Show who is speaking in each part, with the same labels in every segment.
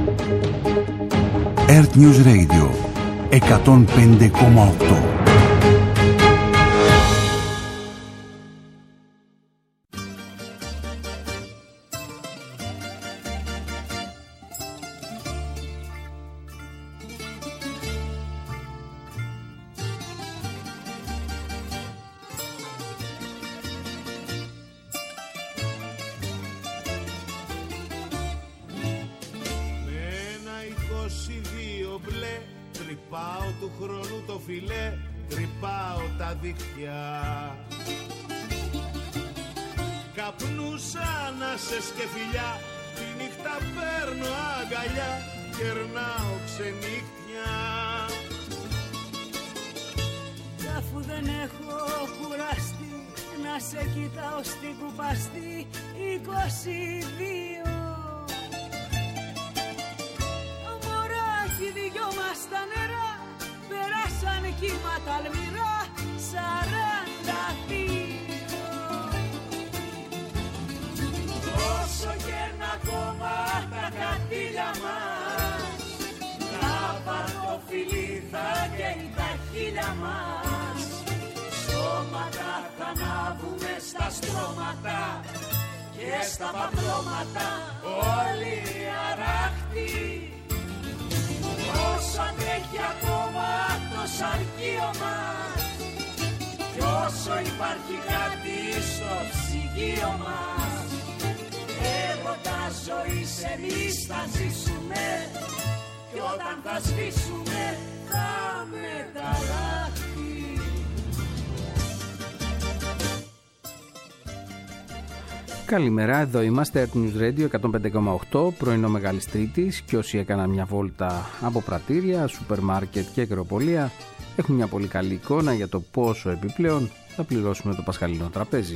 Speaker 1: Earth News Radio 105,8.
Speaker 2: Καλημέρα, εδώ είμαστε, Earth News Radio 105,8, πρωινό Μεγάλης Τρίτης, και όσοι έκαναν μια βόλτα από πρατήρια, σούπερ μάρκετ και αγροπολία έχουν μια πολύ καλή εικόνα για το πόσο επιπλέον θα πληρώσουμε το πασχαλινό τραπέζι.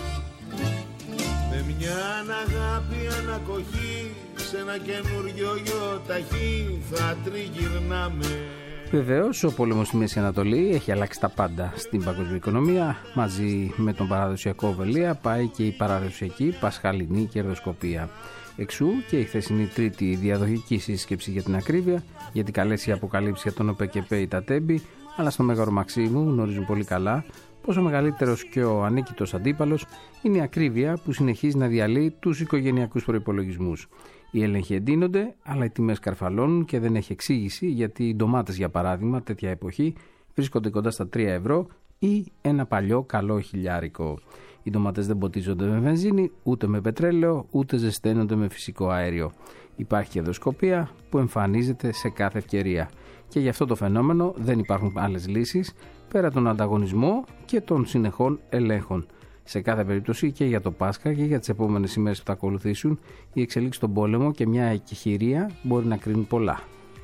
Speaker 3: Με μια αγάπη ανακοχή σε ένα καινούριο γιοταχή θα τριγυρνάμε.
Speaker 2: Βεβαίως, ο πόλεμος στη Μέση Ανατολή έχει αλλάξει τα πάντα στην παγκόσμια οικονομία. Μαζί με τον παραδοσιακό ωβελία πάει και η παραδοσιακή πασχαλινή κερδοσκοπία. Εξού και η χθεσινή τρίτη διαδοχική σύσκεψη για την ακρίβεια, γιατί καλές οι αποκαλύψεις για τον ΟΠΕΚΕΠΕ τα τέμπη, αλλά στο Μέγαρο Μαξίμου γνωρίζουν πολύ καλά πως ο μεγαλύτερος και ο ανίκητος αντίπαλος είναι η ακρίβεια που συνεχίζει να διαλύει τους οικογενειακούς προϋπολογισμούς. Οι έλεγχοι εντείνονται, αλλά οι τιμές καρφαλώνουν και δεν έχει εξήγηση γιατί οι ντομάτες, για παράδειγμα, τέτοια εποχή βρίσκονται κοντά στα 3 ευρώ ή ένα παλιό καλό χιλιάρικο. Οι ντομάτες δεν ποτίζονται με βενζίνη, ούτε με πετρέλαιο, ούτε ζεσταίνονται με φυσικό αέριο. Υπάρχει κερδοσκοπία που εμφανίζεται σε κάθε ευκαιρία. Και για αυτό το φαινόμενο δεν υπάρχουν άλλες λύσεις πέρα τον ανταγωνισμό και των συνεχών ελέγχων. Σε κάθε περίπτωση και για το Πάσχα και για τις επόμενες ημέρες που θα ακολουθήσουν, η εξελίξη στον πόλεμο και μια εκεχηρία μπορεί να κρίνουν πολλά.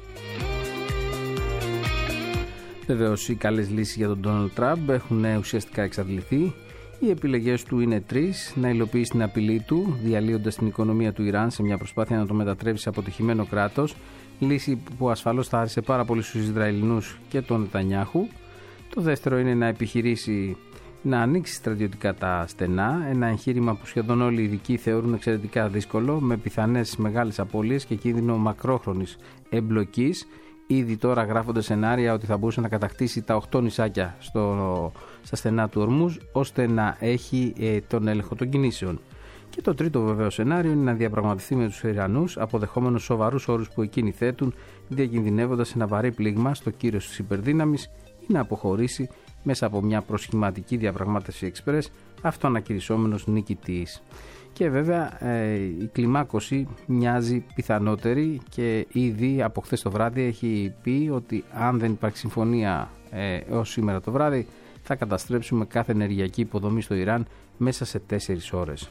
Speaker 2: Βεβαίως, οι καλές λύσεις για τον Ντόναλντ Τραμπ έχουν ουσιαστικά εξαντληθεί. Οι επιλογές του είναι τρεις: να υλοποιήσει την απειλή του, διαλύοντας την οικονομία του Ιράν σε μια προσπάθεια να το μετατρέψει σε αποτυχημένο κράτος, λύση που ασφαλώς θα άρεσε πάρα πολύ στους Ισραηλινούς και τον Νετανιάχου. Το δεύτερο είναι να επιχειρήσει να ανοίξει στρατιωτικά τα στενά, ένα εγχείρημα που σχεδόν όλοι οι ειδικοί θεωρούν εξαιρετικά δύσκολο, με πιθανές μεγάλες απώλειες και κίνδυνο μακρόχρονης εμπλοκής. Ήδη τώρα γράφονται σενάρια ότι θα μπορούσε να κατακτήσει τα 8 νησάκια στα στενά του Ορμούζ, ώστε να έχει τον έλεγχο των κινήσεων. Και το τρίτο βεβαίω σενάριο είναι να διαπραγματευτεί με τους Ιρανούς, αποδεχόμενος σοβαρούς όρους που εκείνοι θέτουν, διακινδυνεύοντας ένα βαρύ πλήγμα στο κύρος της υπερδύναμης, ή να αποχωρήσει μέσα από μια προσχηματική διαπραγμάτευση εξπρές, αυτοανακηρυσσόμενος νικητής. Και βέβαια η κλιμάκωση μοιάζει πιθανότερη και ήδη από χθες το βράδυ έχει πει ότι αν δεν υπάρχει συμφωνία έως σήμερα το βράδυ, θα καταστρέψουμε κάθε ενεργειακή υποδομή στο Ιράν μέσα σε 4 ώρες.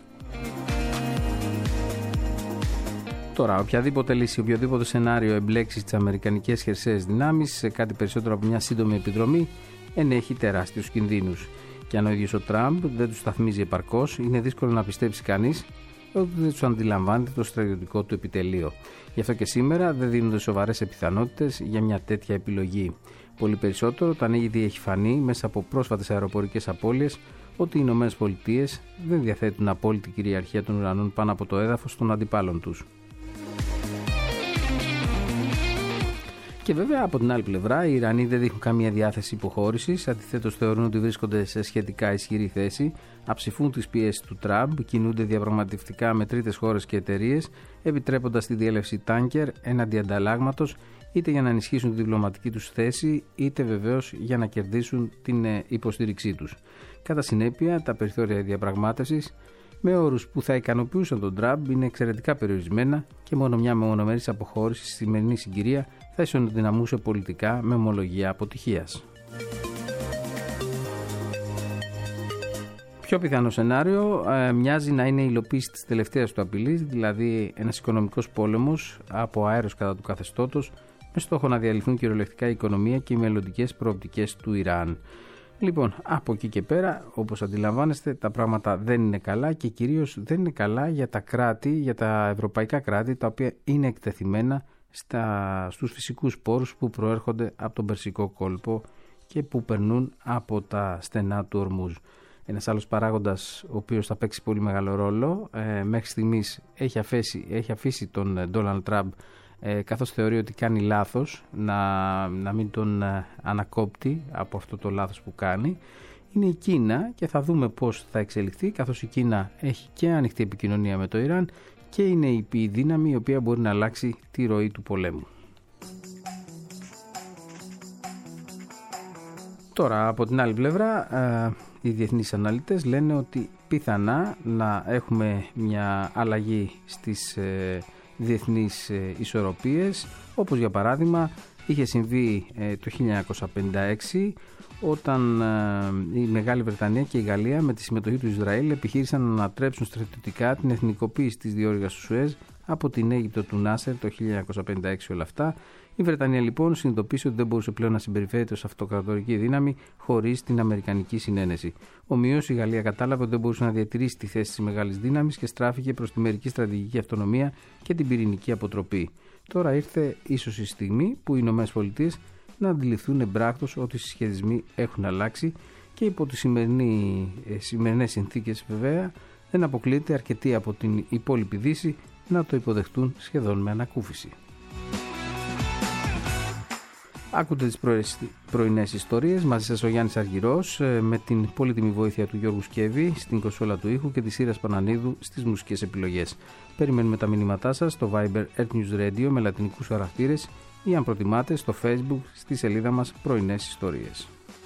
Speaker 2: Τώρα, οποιαδήποτε λύση, οποιοδήποτε σενάριο εμπλέξει στις αμερικανικές χερσαίες δυνάμεις σε κάτι περισσότερο από μια σύντομη επιδρομή, ενέχει τεράστιους κινδύνους. Και αν ο ίδιος ο Τραμπ δεν τους σταθμίζει επαρκώς, είναι δύσκολο να πιστέψει κανείς ότι δεν τους αντιλαμβάνεται το στρατιωτικό του επιτελείο. Γι' αυτό και σήμερα δεν δίνονται σοβαρές επιθανότητες για μια τέτοια επιλογή. Πολύ περισσότερο όταν ήδη έχει φανεί μέσα από πρόσφατες αεροπορικές απώλειες ότι οι ΗΠΑ δεν διαθέτουν απόλυτη κυριαρχία των ουρανών πάνω από το έδαφος των αντιπάλων τους. Και βέβαια από την άλλη πλευρά οι Ιρανοί δεν δείχνουν καμία διάθεση υποχώρησης, αντιθέτως θεωρούν ότι βρίσκονται σε σχετικά ισχυρή θέση, αψηφούν τις πιέσεις του Τραμπ, κινούνται διαπραγματευτικά με τρίτες χώρες και εταιρείες, επιτρέποντας τη διέλευση τάνκερ έναντι ανταλλάγματος, είτε για να ενισχύσουν τη διπλωματική τους θέση, είτε βεβαίως για να κερδίσουν την υποστήριξή τους. Κατά συνέπεια, τα περιθώρια διαπραγμάτευσης με όρους που θα ικανοποιούσαν τον Τραμπ είναι εξαιρετικά περιορισμένα και μόνο μια μεμονωμένη αποχώρηση στη σημερινή συγκυρία θα ισοδυναμούσε πολιτικά με ομολογία αποτυχίας. Πιο πιθανό σενάριο μοιάζει να είναι η υλοποίηση της τελευταίας του απειλής, δηλαδή ένας οικονομικός πόλεμος από αέρος κατά του καθεστώτος, με στόχο να διαλυθούν κυριολεκτικά η οικονομία και οι μελλοντικές προοπτικές του Ιράν. Λοιπόν, από εκεί και πέρα, όπως αντιλαμβάνεστε, τα πράγματα δεν είναι καλά και κυρίως δεν είναι καλά για τα κράτη, για τα ευρωπαϊκά κράτη, τα οποία είναι εκτεθειμένα στους φυσικούς πόρους που προέρχονται από τον Περσικό κόλπο και που περνούν από τα στενά του Ορμούζ. Ένας άλλος παράγοντας, ο οποίος θα παίξει πολύ μεγάλο ρόλο, μέχρι στιγμής έχει αφήσει τον Ντόναλντ Τραμπ, καθώς θεωρεί ότι κάνει λάθος, να μην τον ανακόπτει από αυτό το λάθος που κάνει, είναι η Κίνα, και θα δούμε πώς θα εξελιχθεί, καθώς η Κίνα έχει και ανοιχτή επικοινωνία με το Ιράν και είναι η δύναμη η οποία μπορεί να αλλάξει τη ροή του πολέμου. Τώρα, από την άλλη πλευρά, οι διεθνείς αναλυτές λένε ότι πιθανά να έχουμε μια αλλαγή στις διεθνείς ισορροπίες, όπως για παράδειγμα είχε συμβεί το 1956, όταν η Μεγάλη Βρετανία και η Γαλλία με τη συμμετοχή του Ισραήλ επιχείρησαν να ανατρέψουν στρατιωτικά την εθνικοποίηση της διόρυγας του Σουέζ από την Αίγυπτο του Νάσερ το 1956 όλα αυτά. Η Βρετανία λοιπόν συνειδητοποίησε ότι δεν μπορούσε πλέον να συμπεριφέρεται ως αυτοκρατορική δύναμη χωρίς την αμερικανική συνένεση. Ομοίως η Γαλλία κατάλαβε ότι δεν μπορούσε να διατηρήσει τη θέση της μεγάλης δύναμης και στράφηκε προς τη μερική στρατηγική αυτονομία και την πυρηνική αποτροπή. Τώρα ήρθε ίσως η στιγμή που οι ΗΠΑ να αντιληφθούν εμπράκτως ότι οι συσχετισμοί έχουν αλλάξει και υπό τις σημερινές συνθήκες βέβαια δεν αποκλείεται αρκετοί από την υπόλοιπη Δύση να το υποδεχτούν σχεδόν με ανακούφιση. Άκουτε τις πρωινές ιστορίες, μαζί σας ο Γιάννης Αργυρός, με την πολύτιμη βοήθεια του Γιώργου Σκεύη στην κονσόλα του ήχου και της Σύρας Πανανίδου στις μουσικές επιλογές. Περιμένουμε τα μηνύματά σας στο Viber Earth News Radio με λατινικούς χαρακτήρες ή αν προτιμάτε στο Facebook στη σελίδα μας Πρωινές Ιστορίες.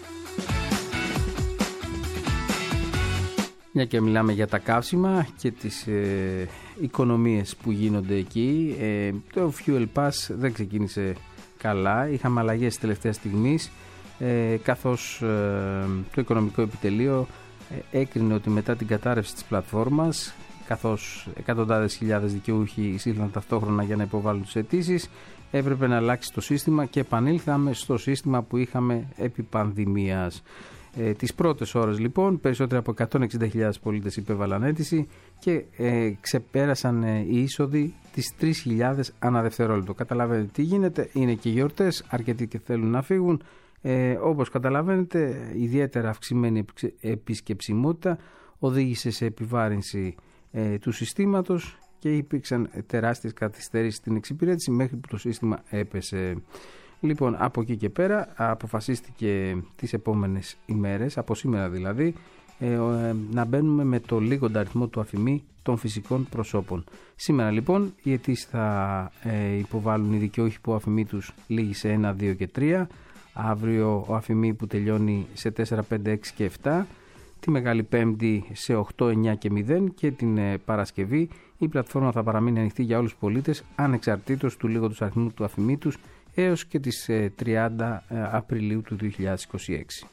Speaker 2: Μια και μιλάμε για τα καύσιμα και τις οικονομίες που γίνονται εκεί, το Fuel Pass δεν ξεκίνησε καλά, είχαμε αλλαγές τελευταία στιγμής, καθώς το οικονομικό επιτελείο έκρινε ότι μετά την κατάρρευση της πλατφόρμας, καθώς εκατοντάδες χιλιάδες δικαιούχοι εισήλθαν ταυτόχρονα για να υποβάλουν τις αιτήσεις, έπρεπε να αλλάξει το σύστημα και επανήλθαμε στο σύστημα που είχαμε επί πανδημίας. Τις πρώτες ώρες λοιπόν περισσότεροι από 160.000 πολίτες υπέβαλαν αίτηση και ξεπέρασαν οι είσοδοι τις 3.000 ανά δευτερόλεπτο. Καταλαβαίνετε τι γίνεται, είναι και γιορτές, αρκετοί και θέλουν να φύγουν. Όπως καταλαβαίνετε, ιδιαίτερα αυξημένη επισκεψιμότητα οδήγησε σε επιβάρυνση του συστήματος και υπήρξαν τεράστιες καθυστερήσεις στην εξυπηρέτηση μέχρι που το σύστημα έπεσε. Λοιπόν, από εκεί και πέρα αποφασίστηκε τις επόμενες ημέρες, από σήμερα δηλαδή, να μπαίνουμε με το λίγοντα αριθμό του αφημί των φυσικών προσώπων. Σήμερα λοιπόν οι αιτήσεις θα υποβάλουν οι δικαιούχοι που ο αφημί τους λήγει σε 1, 2 και 3, αύριο ο αφημί που τελειώνει σε 4, 5, 6 και 7, τη Μεγάλη Πέμπτη σε 8, 9 και 0 και την Παρασκευή η πλατφόρμα θα παραμείνει ανοιχτή για όλους τους πολίτες ανεξαρτήτως του λίγοντος αριθμού του αφημί τους έως και τις 30 Απριλίου του 2026.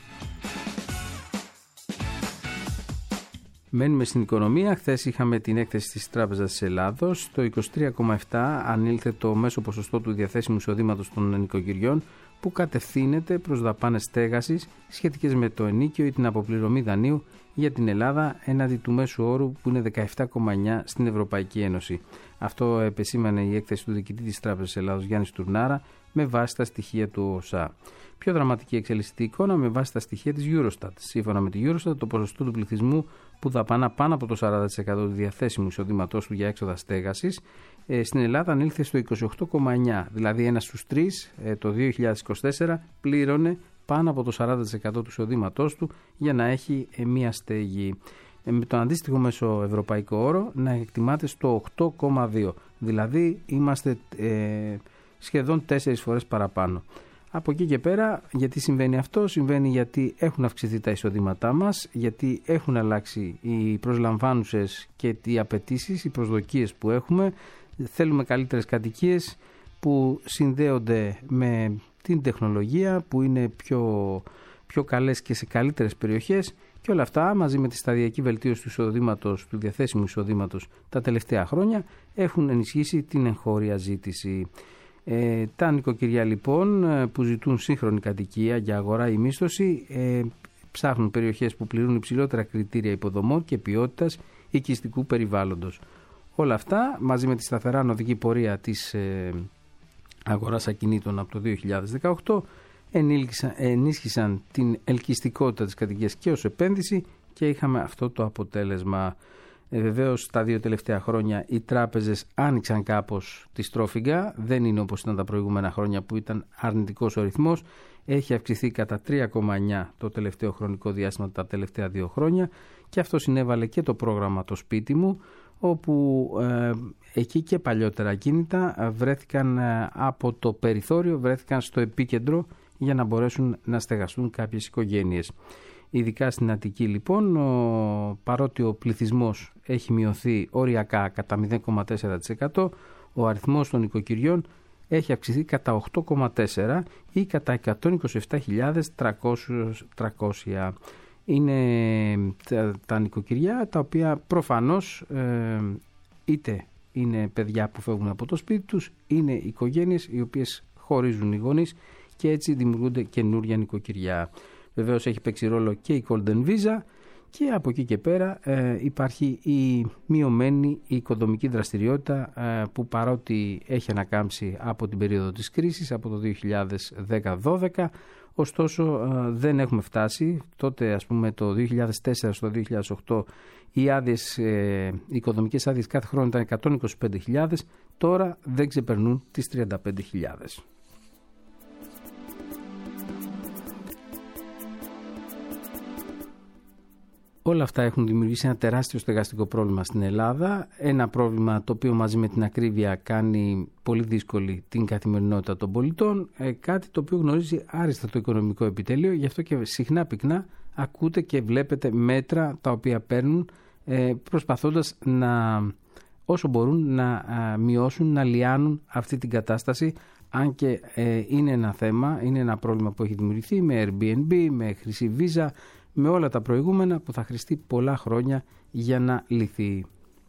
Speaker 2: Μένουμε στην οικονομία. Χθες είχαμε την έκθεση της Τράπεζας της Ελλάδος. Το 23,7 ανήλθε το μέσο ποσοστό του διαθέσιμου εισοδήματος των νοικοκυριών που κατευθύνεται προς δαπάνες στέγασης σχετικές με το ενοίκιο ή την αποπληρωμή δανείου για την Ελλάδα έναντι του μέσου όρου που είναι 17,9 στην Ευρωπαϊκή Ένωση. Αυτό επεσήμανε η έκθεση του διοικητή της Τράπεζας Ελλάδος Γιάννη Τουρνάρα με βάση τα στοιχεία του ΟΣΑ. Πιο δραματική εξελιστική εικόνα με βάση τα στοιχεία της Eurostat. Σύμφωνα με τη Eurostat, το ποσοστό του πληθυσμού που δαπανά πάνω από το 40% του διαθέσιμου εισοδήματός του για έξοδα στέγασης στην Ελλάδα ανήλθε στο 28,9. Δηλαδή, ένας στους τρεις το 2024 πλήρωνε πάνω από το 40% του εισοδήματός του για να έχει μία στέγη. Με τον αντίστοιχο μέσο ευρωπαϊκό όρο να εκτιμάται στο 8,2. Δηλαδή, είμαστε σχεδόν 4 φορές παραπάνω. Από εκεί και πέρα, γιατί συμβαίνει αυτό? Συμβαίνει γιατί έχουν αυξηθεί τα εισοδήματά μας, γιατί έχουν αλλάξει οι προσλαμβάνουσες και οι απαιτήσεις, οι προσδοκίες που έχουμε. Θέλουμε καλύτερες κατοικίες που συνδέονται με την τεχνολογία, που είναι πιο καλές και σε καλύτερες περιοχές, και όλα αυτά μαζί με τη σταδιακή βελτίωση του εισοδήματος, του διαθέσιμου εισοδήματος τα τελευταία χρόνια έχουν ενισχύσει την εγχώρια ζήτηση. Τα νοικοκυριά λοιπόν που ζητούν σύγχρονη κατοικία για αγορά ή μίσθωση ψάχνουν περιοχές που πληρούν υψηλότερα κριτήρια υποδομών και ποιότητας οικιστικού περιβάλλοντος. Όλα αυτά μαζί με τη σταθερά ανωδική πορεία της αγοράς ακινήτων από το 2018 ενίσχυσαν την ελκυστικότητα της κατοικίας και ως επένδυση και είχαμε αυτό το αποτέλεσμα. Βεβαίως τα 2 τελευταία χρόνια οι τράπεζες άνοιξαν κάπως τη στρόφιγγα, δεν είναι όπως ήταν τα προηγούμενα χρόνια που ήταν αρνητικός ο ρυθμός, έχει αυξηθεί κατά 3,9 το τελευταίο χρονικό διάστημα τα τελευταία 2 χρόνια και αυτό συνέβαλε και το πρόγραμμα Το Σπίτι Μου, όπου εκεί και παλιότερα ακίνητα βρέθηκαν από το περιθώριο, βρέθηκαν στο επίκεντρο για να μπορέσουν να στεγαστούν κάποιες οικογένειες. Ειδικά στην Αττική λοιπόν, παρότι ο πληθυσμός έχει μειωθεί οριακά κατά 0,4%, ο αριθμός των οικοκυριών έχει αυξηθεί κατά 8,4% ή κατά 127.300. Είναι τα νοικοκυριά τα οποία προφανώς είτε είναι παιδιά που φεύγουν από το σπίτι τους, είναι οικογένειες οι οποίες χωρίζουν οι γονείς και έτσι δημιουργούνται καινούρια νοικοκυριά. Βεβαίως έχει παίξει ρόλο και η Golden Visa και από εκεί και πέρα υπάρχει η μειωμένη οικοδομική δραστηριότητα που παρότι έχει ανακάμψει από την περίοδο της κρίσης, από το 2010-12, ωστόσο δεν έχουμε φτάσει. Τότε ας πούμε το 2004 στο 2008 οι άδειες, οι οικοδομικές άδειες κάθε χρόνο ήταν 125.000, τώρα δεν ξεπερνούν τις 35.000. Όλα αυτά έχουν δημιουργήσει ένα τεράστιο στεγαστικό πρόβλημα στην Ελλάδα, ένα πρόβλημα το οποίο μαζί με την ακρίβεια κάνει πολύ δύσκολη την καθημερινότητα των πολιτών, κάτι το οποίο γνωρίζει άριστα το οικονομικό επιτέλειο, γι' αυτό και συχνά πυκνά ακούτε και βλέπετε μέτρα τα οποία παίρνουν προσπαθώντας όσο μπορούν να μειώσουν, να λιάνουν αυτή την κατάσταση, αν και είναι ένα θέμα, είναι ένα πρόβλημα που έχει δημιουργηθεί με Airbnb, με χρυσή βίζα, με όλα τα προηγούμενα που θα χρειαστεί πολλά χρόνια για να λυθεί.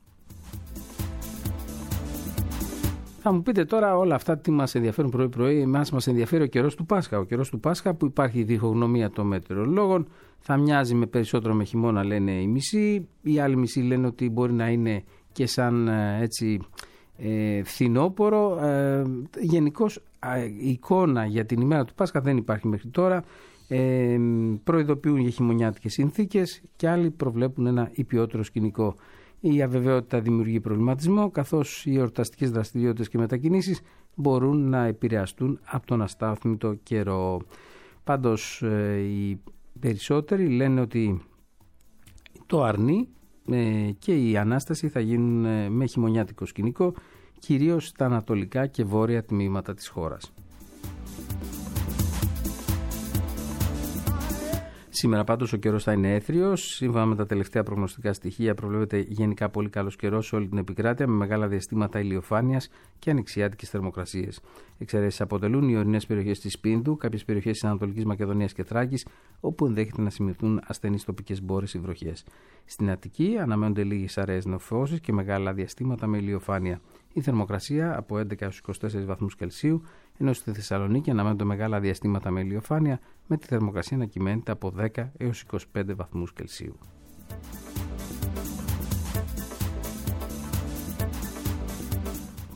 Speaker 2: Θα μου πείτε τώρα όλα αυτά τι μας ενδιαφέρουν πρωί-πρωί. Μας ενδιαφέρει ο καιρός του Πάσχα. Ο καιρός του Πάσχα που υπάρχει η διχογνωμία των μετεωρολόγων. Θα μοιάζει με περισσότερο με χειμώνα, λένε οι μισοί. Οι άλλοι μισοί λένε ότι μπορεί να είναι και σαν έτσι φθινόπορο. Γενικώς η εικόνα για την ημέρα του Πάσχα δεν υπάρχει μέχρι τώρα. Προειδοποιούν για χειμωνιάτικες συνθήκες και άλλοι προβλέπουν ένα υπιότερο σκηνικό. Η αβεβαιότητα δημιουργεί προβληματισμό, καθώς οι εορταστικές δραστηριότητες και μετακινήσεις μπορούν να επηρεαστούν από τον αστάθμητο καιρό. Πάντως οι περισσότεροι λένε ότι το Αρνί και η Ανάσταση θα γίνουν με χειμωνιάτικο σκηνικό, κυρίως στα ανατολικά και βόρεια τμήματα της χώρας. Σήμερα πάντως ο καιρός θα είναι έθριος. Σύμφωνα με τα τελευταία προγνωστικά στοιχεία προβλέπεται γενικά πολύ καλός καιρός σε όλη την επικράτεια με μεγάλα διαστήματα ηλιοφάνειας και ανοιξιάτικες θερμοκρασίες. Εξαιρέσεις αποτελούν οι ορεινές περιοχές της Πίνδου, κάποιες περιοχές της Ανατολικής Μακεδονίας και Θράκης, όπου ενδέχεται να σημειωθούν ασθενείς τοπικές μπόρες ή βροχές. Στην Αττική αναμένονται λίγες αραιές νεφώσεις και μεγάλα διαστήματα με ηλιοφάνεια. Η θερμοκρασία από 11 έως 24 βαθμούς Κελσίου, ενώ στη Θεσσαλονίκη αναμένονται μεγάλα διαστήματα με ηλιοφάνεια, με τη θερμοκρασία να κυμαίνεται από 10 έως 25 βαθμούς Κελσίου.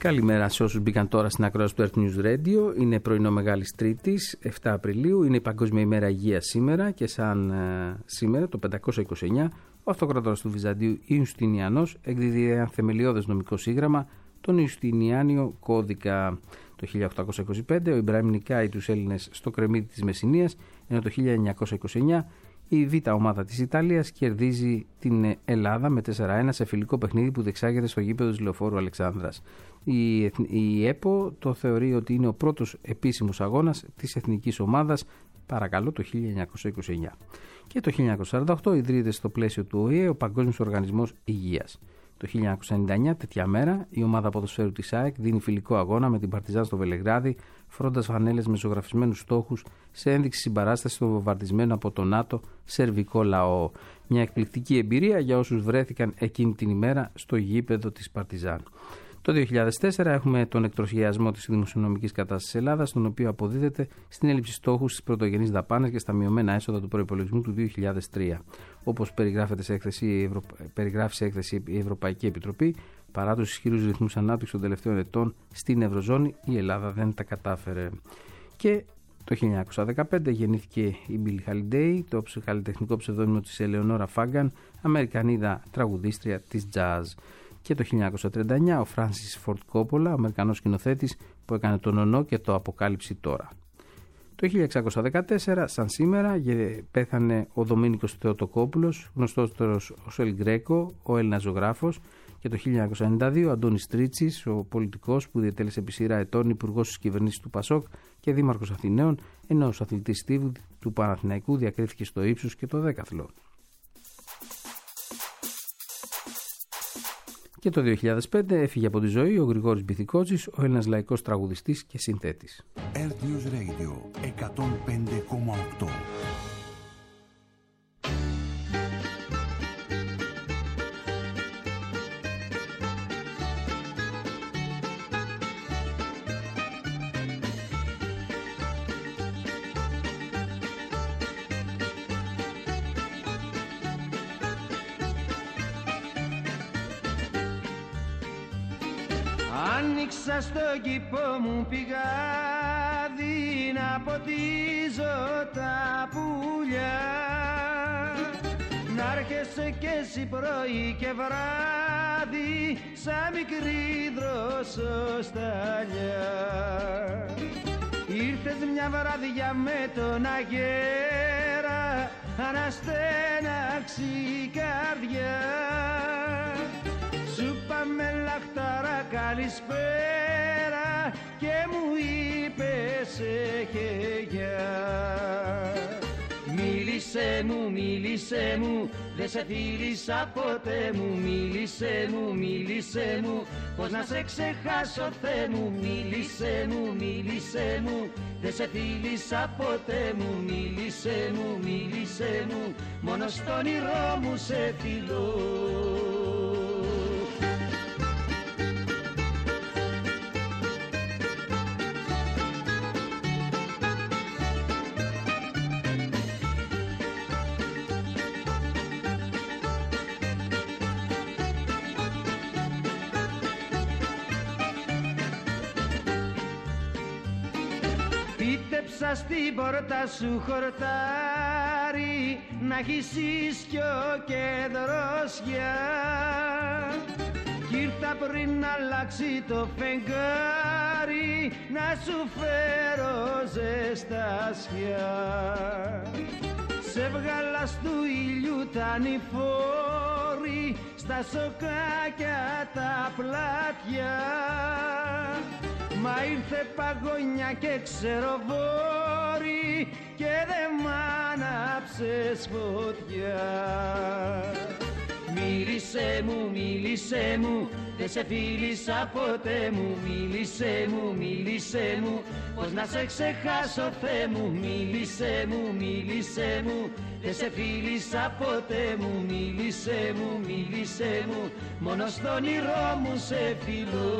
Speaker 2: Καλημέρα σε όσους μπήκαν τώρα στην ακρόαση του Earth News Radio. Είναι πρωινό Μεγάλης Τρίτης, 7 Απριλίου. Είναι η Παγκόσμια ημέρα υγείας σήμερα και σαν σήμερα, το 529, ο αυτοκράτορας του Βυζαντίου Ιουστινιανός εκδίδει ένα θεμελιώδες νομικό σύγγραμμα, τον Ιουστινιάνιο Κώδικα. Το 1825 ο Ιμπραήμ νικάει τους Έλληνες στο κρεμμύδι της Μεσσηνίας, ενώ το 1929 η Β' ομάδα της Ιταλίας κερδίζει την Ελλάδα με 4-1 σε φιλικό παιχνίδι που διεξάγεται στο γήπεδο της Λεωφόρου Αλεξάνδρας. Η ΕΠΟ το θεωρεί ότι είναι ο πρώτος επίσημος αγώνας της εθνικής ομάδας, παρακαλώ, το 1929. Και το 1948 ιδρύεται στο πλαίσιο του ΟΗΕ ο Παγκόσμιος Οργανισμός Υγείας. Το 1999, τέτοια μέρα, η ομάδα ποδοσφαίρου της ΑΕΚ δίνει φιλικό αγώνα με την Παρτιζάν στο Βελεγράδι, φορώντας φανέλες με ζωγραφισμένους στόχους σε ένδειξη συμπαράσταση στο βομβαρδισμένο από το ΝΑΤΟ σερβικό λαό. Μια εκπληκτική εμπειρία για όσους βρέθηκαν εκείνη την ημέρα στο γήπεδο της Παρτιζάν. Το 2004 έχουμε τον εκτροχιασμό της δημοσιονομικής κατάστασης της Ελλάδας, τον οποίο αποδίδεται στην έλλειψη στόχου στις πρωτογενείς δαπάνες και στα μειωμένα έσοδα του προϋπολογισμού του 2003. Όπως περιγράφει σε έκθεση η Ευρωπαϊκή Επιτροπή, παρά τους ισχυρούς ρυθμούς ανάπτυξης των τελευταίων ετών στην Ευρωζώνη, η Ελλάδα δεν τα κατάφερε. Και το 1915 γεννήθηκε η Μπίλι Χαλιντέι, το καλλιτεχνικό ψευδόνυμο της Ελεονόρα Φάγκαν, Αμερικανίδα τραγουδίστρια της jazz. Και το 1939 ο Φράνσις Φορντ Κόπολα, Αμερικανός σκηνοθέτης που έκανε τον Ονό και το Αποκάλυψη τώρα. Το 1614, σαν σήμερα, πέθανε ο Δομήνικος Θεοτοκόπουλος, γνωστότερος ως Ελ Γκρέκο, ο Έλληνας ζωγράφος. Και το 1992 ο Αντώνης Τρίτσης, ο πολιτικός που διετέλεσε επί σειρά ετών υπουργός της κυβερνήσης του Πασόκ και δήμαρχος Αθηναίων, ενώ ο αθλητής στίβου του Παναθηναϊκού διακρίθηκε στο ύψος και το δέκαθλο. Και το 2005 έφυγε από τη ζωή ο Γρηγόρης Μπιθικότσης, ο Έλληνας λαϊκός τραγουδιστής και συνθέτης.
Speaker 1: Earth News Radio 105,8.
Speaker 4: Άνοιξα στο κήπο μου πηγάδι να ποτίζω τα πουλιά, να έρχεσαι κι εσύ πρωί και βράδυ σαν μικρή δροσοσταλιά. Ήρθες μια βράδια με τον αγέρα, αναστέναξη η καρδιά. Σου πάμε λαχτάρα καλησπέρα και μου είπες γεια. Μίλησέ μου, δεν σε φίλησα ποτέ μου. Μίλησέ μου, πως να σε ξεχάσω Θεέ μου. Μίλησέ μου, δεν σε φίλησα ποτέ μου. Μίλησέ μου, μόνο στον όνειρό μου σε φιλώ. Φύτεψα στην πόρτα σου χορτάρι, να έχεις ίσιο και δροσιά. Κι ήρθα πριν αλλάξει το φεγγάρι, να σου φέρω ζεστασιά. Σε βγάλα στου ήλιου τα νηφόρη, στα σοκάκια τα πλάτια. Μα ήρθε παγωνιά και ξεροβόρη και δε μ' άναψες φωτιά. Μίλησέ μου, δεν σε φίλησα ποτέ μου. Μίλησέ μου, πως να σε ξεχάσω Θεέ μου. Μίλησέ μου, δεν σε φίλησα ποτέ μου. Μίλησέ μου, μόνο στον όνειρό μου σε φιλώ.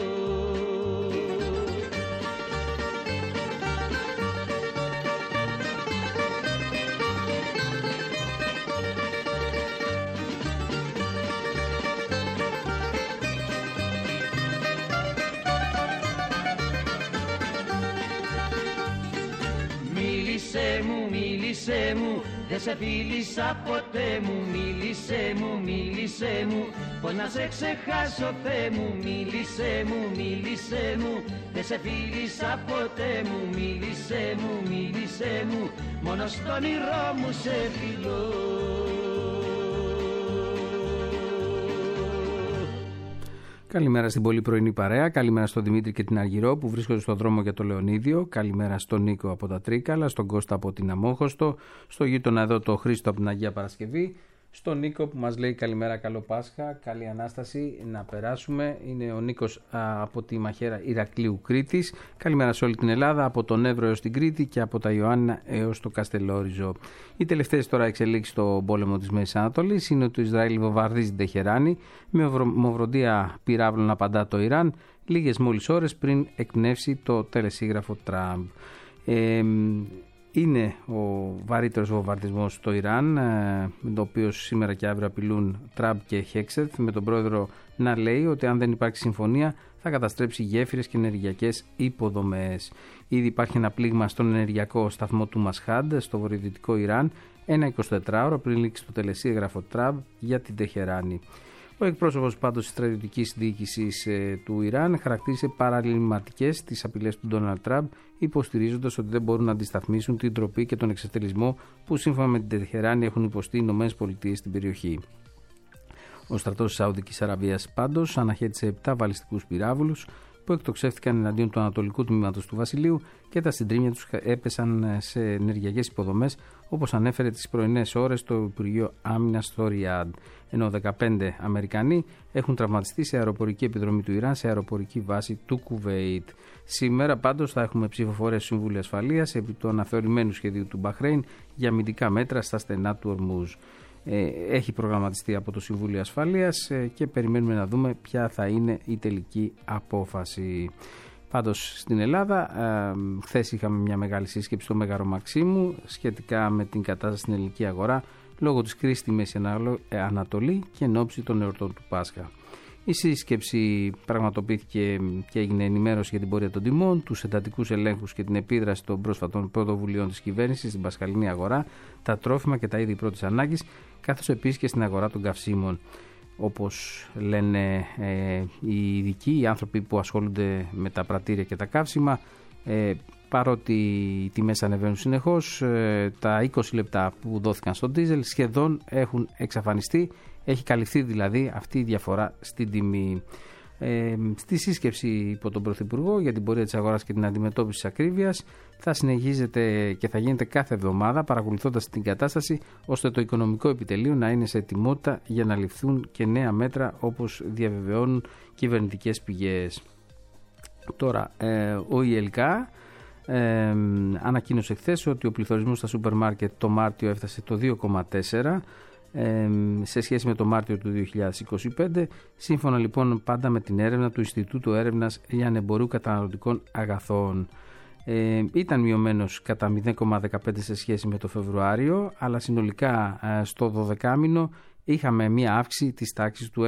Speaker 4: μίλησέ μου, δεν σε φίλησα ποτέ μου. Μίλησέ μου, μίλησέ μου, πως να σε ξεχάσω Θεέ μου. Μίλησέ μου, μίλησέ μου, δεν σε φίλησα ποτέ μου. Μίλησέ μου, μίλησέ μου, μόνο στον όνειρό μου σε φιλώ.
Speaker 2: Καλημέρα στην πολύ πρωινή παρέα. Καλημέρα στον Δημήτρη και την Αργυρό που βρίσκονται στον δρόμο για το Λεωνίδιο. Καλημέρα στον Νίκο από τα Τρίκαλα, στον Κώστα από την Αμόχωστο, στο γείτονα εδώ το Χρήστο από την Αγία Παρασκευή, στον Νίκο που μας λέει καλημέρα, καλό Πάσχα, καλή Ανάσταση να περάσουμε. Είναι ο Νίκος από τη Μαχαίρα Ηρακλείου Κρήτης. Καλημέρα σε όλη την Ελλάδα, από τον Εύρο έως την Κρήτη και από τα Ιωάννινα έως το Καστελόριζο. Οι τελευταίες τώρα εξελίξεις στον πόλεμο της Μέσης Ανατολής είναι ότι το Ισραήλ βομβαρδίζει την Τεχεράνη με ομοβροντία πυράβλων απαντά το Ιράν λίγες μόλις ώρες πριν εκπνεύσει το τελεσίγραφο Τραμπ. Είναι ο βαρύτερος βομβαρδισμός στο Ιράν, με το οποίο σήμερα και αύριο απειλούν Τραμπ και Χέξετ, με τον πρόεδρο να λέει ότι αν δεν υπάρξει συμφωνία θα καταστρέψει γέφυρες και ενεργειακές υποδομές. Ήδη υπάρχει ένα πλήγμα στον ενεργειακό σταθμό του Μασχάντ, στο βορειοδυτικό Ιράν, ένα 24ωρο πριν λήξει το τελεσίγραφο Τραμπ για την Τεχεράνη. Ο εκπρόσωπος πάντως της στρατιωτικής διοίκησης του Ιράν χαρακτήρισε παραλυμματικές τις απειλές του Ντόναλντ Τραμπ, υποστηρίζοντας ότι δεν μπορούν να αντισταθμίσουν την ντροπή και τον εξευτελισμό που σύμφωνα με την Τεχεράνη έχουν υποστεί οι ΗΠΑ στην περιοχή. Ο στρατός της Σαουδικής Αραβίας πάντως αναχέτησε 7 βαλιστικούς πυράβλους που εκτοξεύτηκαν εναντίον του ανατολικού τμήματος του Βασιλείου και τα συντρίμμια τους έπεσαν σε ενεργειακές υποδομές, όπως ανέφερε τις πρωινές ώρες το Υπουργείο Άμυνας στο Ριάντ. Ενώ 15 Αμερικανοί έχουν τραυματιστεί σε αεροπορική επιδρομή του Ιράν σε αεροπορική βάση του Κουβέιτ. Σήμερα πάντως θα έχουμε ψηφοφορίες στο Συμβούλιο Ασφαλείας επί του αναθεωρημένου σχεδίου του Μπαχρέιν για αμυντικά μέτρα στα στενά του Ορμούζ. Έχει προγραμματιστεί από το Συμβούλιο Ασφαλείας και περιμένουμε να δούμε ποια θα είναι η τελική απόφαση. Πάντως στην Ελλάδα χθες είχαμε μια μεγάλη σύσκεψη στο Μέγαρο Μαξίμου σχετικά με την κατάσταση στην ελληνική αγορά λόγω της κρίσης στη Μέση Ανατολή και εν ώψη των εορτών του Πάσχα. Η σύσκεψη πραγματοποιήθηκε και έγινε ενημέρωση για την πορεία των τιμών, τους εντατικούς ελέγχους και την επίδραση των πρόσφατων πρωτοβουλειών της κυβέρνησης στην πασχαλινή αγορά, τα τρόφιμα και τα είδη πρώτης ανάγκης, καθώς επίσης και στην αγορά των καυσίμων. Όπως λένε οι ειδικοί, οι άνθρωποι που ασχολούνται με τα πρατήρια και τα καύσιμα, παρότι οι τιμές ανεβαίνουν συνεχώς, τα 20 λεπτά που δόθηκαν στο ντίζελ σχεδόν έχουν εξαφανιστεί. Έχει καλυφθεί δηλαδή αυτή η διαφορά στην τιμή. Στη σύσκεψη υπό τον Πρωθυπουργό για την πορεία της αγοράς και την αντιμετώπιση της ακρίβειας θα συνεχίζεται και θα γίνεται κάθε εβδομάδα παρακολουθώντας την κατάσταση ώστε το οικονομικό επιτελείο να είναι σε ετοιμότητα για να ληφθούν και νέα μέτρα όπως διαβεβαιώνουν κυβερνητικές πηγές. Τώρα ο ΙΕΛΚΑ ανακοίνωσε χθες ότι ο πληθωρισμός στα σούπερ μάρκετ το Μάρτιο έφτασε το 2,4% σε σχέση με το Μάρτιο του 2025, σύμφωνα λοιπόν πάντα με την έρευνα του Ινστιτούτου Έρευνας Λιανεμπορίου Καταναλωτικών Αγαθών. Ήταν μειωμένος κατά 0,15 σε σχέση με το Φεβρουάριο, αλλά συνολικά στο 12 μήνο είχαμε μία αύξηση της τάξης του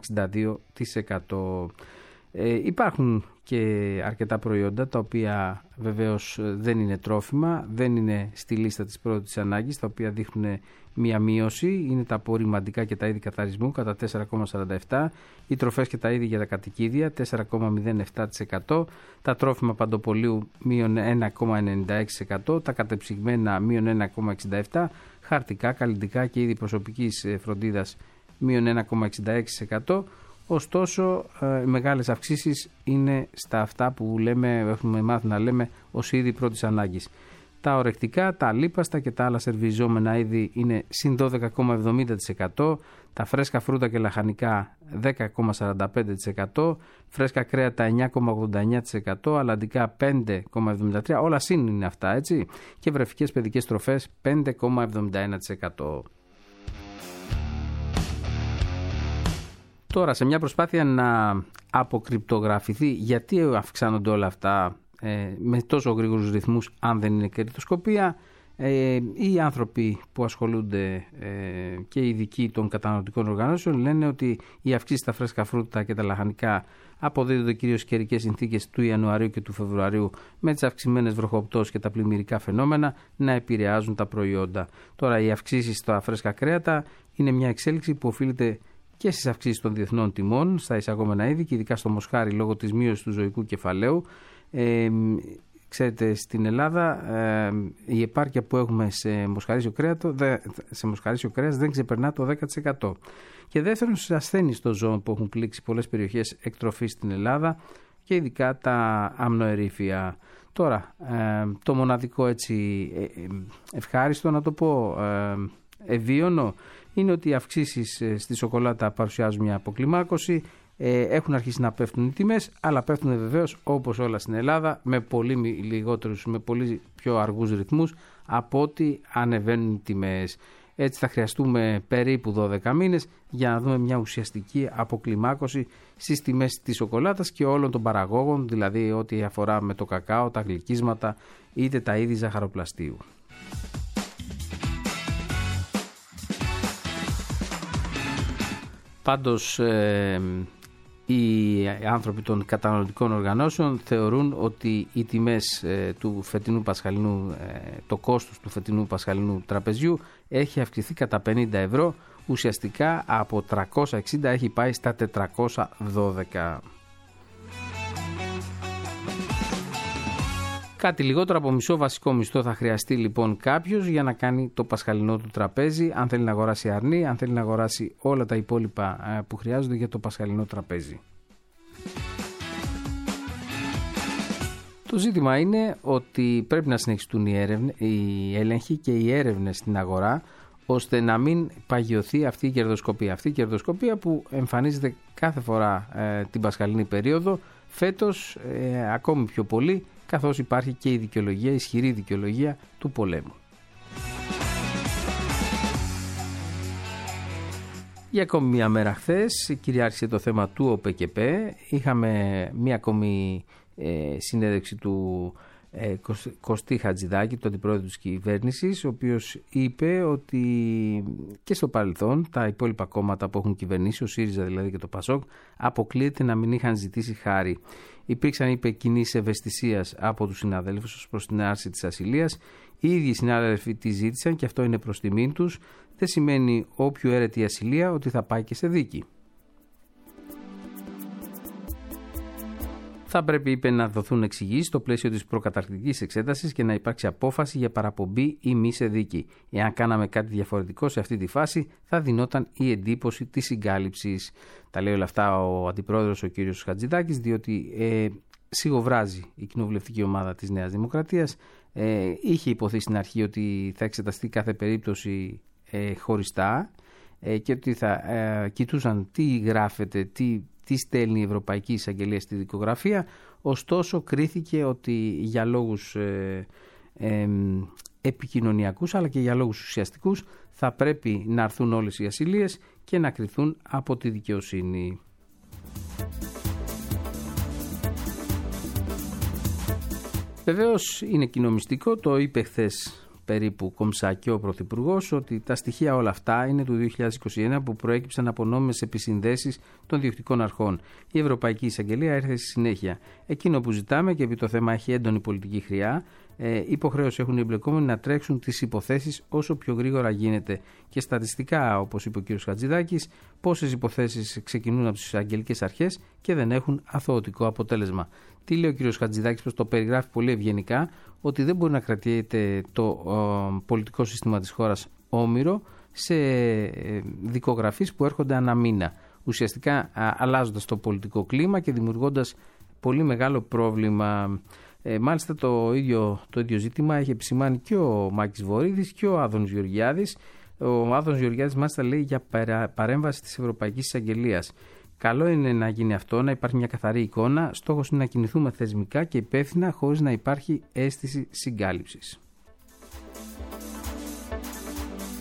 Speaker 2: 1,62%. Υπάρχουν και αρκετά προϊόντα τα οποία βεβαίως δεν είναι τρόφιμα, δεν είναι στη λίστα της πρώτης ανάγκης, τα οποία δείχνουν μία μείωση. Είναι τα απορριμματικά και τα είδη καθαρισμού κατά 4,47%, οι τροφές και τα είδη για τα κατοικίδια 4,07%, τα τρόφιμα παντοπολίου μείον 1,96%, τα κατεψυγμένα μείον 1,67%, χαρτικά, καλλυντικά και είδη προσωπικής φροντίδας μείον 1,66%. Ωστόσο, μεγάλες αυξήσεις είναι στα αυτά που έχουμε μάθει να λέμε ως είδη πρώτης ανάγκης. Τα ορεκτικά, τα αλίπαστα και τα άλλα σερβιζόμενα είδη είναι συν 12,70%, τα φρέσκα φρούτα και λαχανικά 10,45%, φρέσκα κρέατα 9,89%, αλλαντικά 5,73%, όλα συν είναι αυτά, έτσι, και βρεφικές παιδικές τροφές 5,71%. Τώρα, σε μια προσπάθεια να αποκρυπτογραφηθεί γιατί αυξάνονται όλα αυτά με τόσο γρήγορους ρυθμούς, αν δεν είναι κερδοσκοπία, Οι άνθρωποι που ασχολούνται και οι ειδικοί των καταναλωτικών οργανώσεων λένε ότι οι αυξήσεις στα φρέσκα φρούτα και τα λαχανικά αποδίδονται κυρίως στις καιρικές συνθήκες του Ιανουαρίου και του Φεβρουαρίου, με τις αυξημένες βροχοπτώσεις και τα πλημμυρικά φαινόμενα να επηρεάζουν τα προϊόντα. Τώρα, οι αυξήσεις στα φρέσκα κρέατα είναι μια εξέλιξη που οφείλεται και στις αυξήσεις των διεθνών τιμών στα εισαγόμενα είδη και ειδικά στο μοσχάρι λόγω της μείωσης του ζωικού κεφαλαίου. Ξέρετε, στην Ελλάδα η επάρκεια που έχουμε σε μοσχαρίσιο κρέας δεν ξεπερνά το 10%. Και δεύτερον, στις ασθένειες των ζώων που έχουν πλήξει πολλές περιοχές εκτροφής στην Ελλάδα και ειδικά τα αμνοερήφια. Τώρα, το μοναδικό έτσι ευχάριστο, να το πω, ευίωνο, είναι ότι οι αυξήσεις στη σοκολάτα παρουσιάζουν μια αποκλιμάκωση. Έχουν αρχίσει να πέφτουν οι τιμές, αλλά πέφτουν βεβαίως όπως όλα στην Ελλάδα με πολύ πιο αργούς ρυθμούς από ότι ανεβαίνουν οι τιμές. Έτσι θα χρειαστούμε περίπου 12 μήνες για να δούμε μια ουσιαστική αποκλιμάκωση στις τιμές της σοκολάτας και όλων των παραγόγων, δηλαδή ό,τι αφορά με το κακάο, τα γλυκίσματα είτε τα είδη ζαχαροπλαστείου. Πάντως οι άνθρωποι των καταναλωτικών οργανώσεων θεωρούν ότι οι τιμές του φετινού πασχαλινού, το κόστος του φετινού πασχαλινού τραπεζιού έχει αυξηθεί κατά 50 ευρώ, ουσιαστικά από 360 έχει πάει στα 412. Κάτι λιγότερο από μισό βασικό μισθό θα χρειαστεί λοιπόν κάποιος για να κάνει το πασχαλινό του τραπέζι, αν θέλει να αγοράσει αρνί, αν θέλει να αγοράσει όλα τα υπόλοιπα που χρειάζονται για το πασχαλινό τραπέζι. Το ζήτημα είναι ότι πρέπει να συνεχιστούν οι έλεγχοι και οι έρευνες στην αγορά, ώστε να μην παγιωθεί αυτή η κερδοσκοπία. Αυτή η κερδοσκοπία που εμφανίζεται κάθε φορά την πασχαλινή περίοδο, φέτος ακόμη πιο πολύ, καθώς υπάρχει και η δικαιολογία, η ισχυρή δικαιολογία του πολέμου. Για ακόμη μια μέρα χθες κυριάρχησε το θέμα του ΟΠΕΚΕΠΕ. Είχαμε μια ακόμη συνέντευξη του Κωστή Χατζηδάκη, του αντιπρόεδρου της κυβέρνησης, ο οποίος είπε ότι και στο παρελθόν τα υπόλοιπα κόμματα που έχουν κυβερνήσει, ο ΣΥΡΙΖΑ δηλαδή και το ΠΑΣΟΚ, αποκλείεται να μην είχαν ζητήσει χάρη. Υπήρξαν, είπε, κινήσεις ευαισθησίας από τους συναδέλφους προς την άρση της ασυλίας. Οι ίδιοι συνάδελφοι τη ζήτησαν και αυτό είναι προς τιμήν τους. Δεν σημαίνει όποιο έρεται η ασυλία ότι θα πάει και σε δίκη. Θα πρέπει, είπε, να δοθούν εξηγήσεις στο πλαίσιο της προκαταρκτικής εξέτασης και να υπάρξει απόφαση για παραπομπή ή μη σε δίκη. Εάν κάναμε κάτι διαφορετικό σε αυτή τη φάση, θα δινόταν η εντύπωση της συγκάλυψης. Τα λέει όλα αυτά ο αντιπρόεδρος, ο κύριος Χατζηδάκης, διότι σιγοβράζει η κοινοβουλευτική ομάδα της Νέας Δημοκρατίας. Είχε υποθεί στην αρχή ότι θα εξεταστεί κάθε περίπτωση χωριστά και ότι θα κοιτούσαν τι γράφεται, τι στέλνει η Ευρωπαϊκή Εισαγγελία στη δικογραφία. Ωστόσο κρίθηκε ότι για λόγους επικοινωνιακούς αλλά και για λόγους ουσιαστικούς θα πρέπει να έρθουν όλες οι ασυλίες και να κριθούν από τη δικαιοσύνη. Βεβαίως είναι κοινομιστικό, το είπε χθες περίπου κομψάκι ο Πρωθυπουργός, ότι τα στοιχεία όλα αυτά είναι του 2021 που προέκυψαν από νόμιμες επισυνδέσεις των διοκτικών αρχών. Η Ευρωπαϊκή Εισαγγελία έρθε στη συνέχεια. Εκείνο που ζητάμε, και επειδή το θέμα έχει έντονη πολιτική χρειά, υποχρέωση έχουν οι εμπλεκόμενοι να τρέξουν τις υποθέσεις όσο πιο γρήγορα γίνεται. Και στατιστικά, όπως είπε ο κ. Χατζηδάκης, πόσες υποθέσεις ξεκινούν από τις εισαγγελικές αρχές και δεν έχουν αθωωτικό αποτέλεσμα. Τι λέει ο κ. Χατζηδάκης, πως το περιγράφει πολύ ευγενικά, ότι δεν μπορεί να κρατιέται το πολιτικό σύστημα της χώρας όμηρο σε δικογραφίες που έρχονται ανά μήνα, ουσιαστικά αλλάζοντας το πολιτικό κλίμα και δημιουργώντας πολύ μεγάλο πρόβλημα. Μάλιστα το ίδιο ζήτημα έχει επισημάνει και ο Μάκης Βορίδης και ο Άδωνης Γεωργιάδης. Ο Άδωνης Γεωργιάδης μάλιστα λέει για παρέμβαση της Ευρωπαϊκής Εισαγγελίας. Καλό είναι να γίνει αυτό, να υπάρχει μια καθαρή εικόνα. Στόχος είναι να κινηθούμε θεσμικά και υπεύθυνα χωρίς να υπάρχει αίσθηση συγκάλυψης.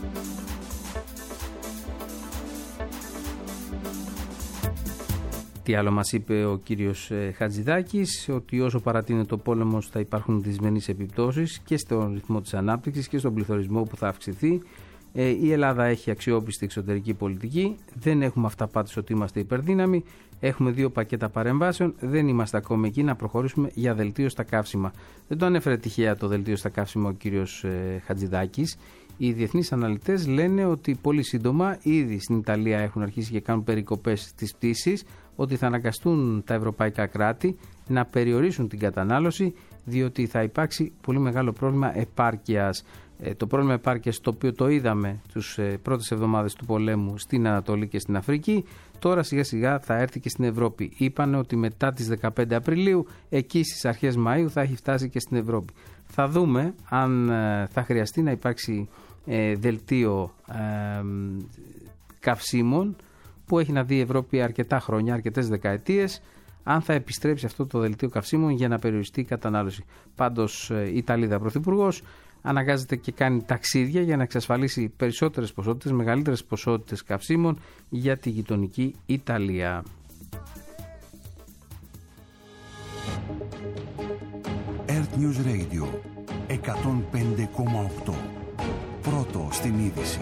Speaker 2: Τι Τι άλλο μας είπε ο κύριος Χατζηδάκης? Ότι όσο παρατείνεται ο πόλεμος θα υπάρχουν δυσμενείς επιπτώσεις και στον ρυθμό της ανάπτυξης και στον πληθωρισμό που θα αυξηθεί. Η Ελλάδα έχει αξιόπιστη εξωτερική πολιτική. Δεν έχουμε αυταπάτες ότι είμαστε υπερδύναμοι. Έχουμε 2 πακέτα παρεμβάσεων. Δεν είμαστε ακόμα εκεί να προχωρήσουμε για δελτίο στα καύσιμα. Δεν το ανέφερε τυχαία το δελτίο στα καύσιμα ο κύριος Χατζηδάκης. Οι διεθνείς αναλυτές λένε ότι πολύ σύντομα ήδη στην Ιταλία έχουν αρχίσει και κάνουν περικοπές στις πτήσεις, ότι θα αναγκαστούν τα ευρωπαϊκά κράτη να περιορίσουν την κατανάλωση, διότι θα υπάρξει πολύ μεγάλο πρόβλημα επάρκειας. Το πρόβλημα επάρκειας, το οποίο το είδαμε τις πρώτες εβδομάδες του πολέμου στην Ανατολή και στην Αφρική, τώρα σιγά σιγά θα έρθει και στην Ευρώπη. Είπανε ότι μετά τις 15 Απριλίου, εκεί στις αρχές Μαΐου θα έχει φτάσει και στην Ευρώπη. Θα δούμε αν θα χρειαστεί να υπάρξει δελτίο καυσίμων που έχει να δει η Ευρώπη αρκετά χρόνια, αρκετές δεκαετίες, αν θα επιστρέψει αυτό το δελτίο καυσίμων για να περιοριστεί η κατανάλωση. Πάντως η Ιταλίδα Πρωθυπουργός αναγκάζεται και κάνει ταξίδια για να εξασφαλίσει περισσότερες ποσότητες, μεγαλύτερες ποσότητες καυσίμων για τη γειτονική Ιταλία.
Speaker 1: Earth News Radio 105,8. Πρώτο στην είδηση.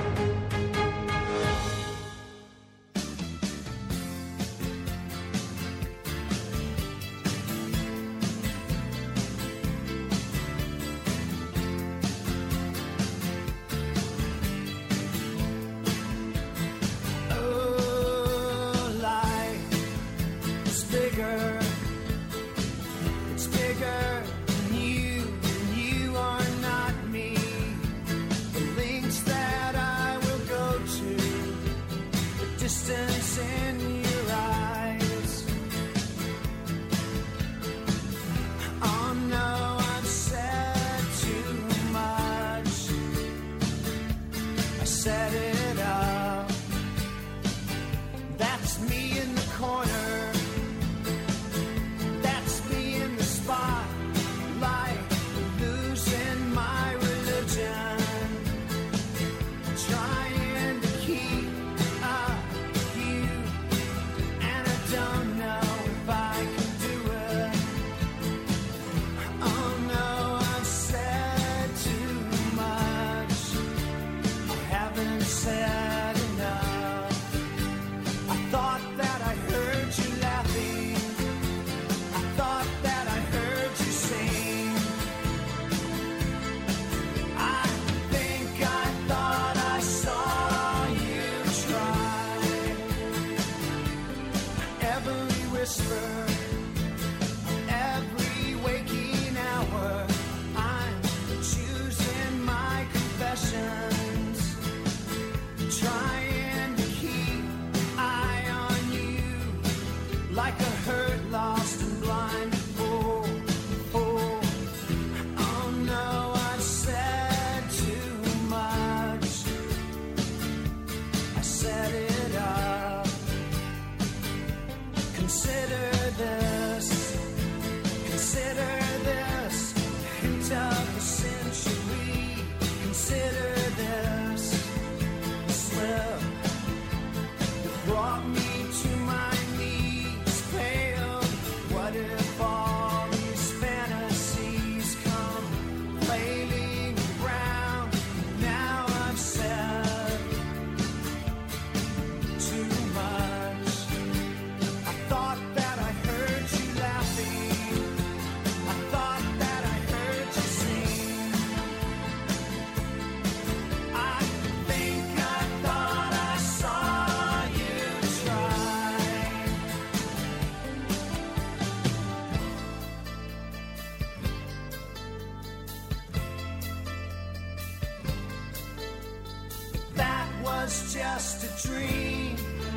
Speaker 5: just a dream.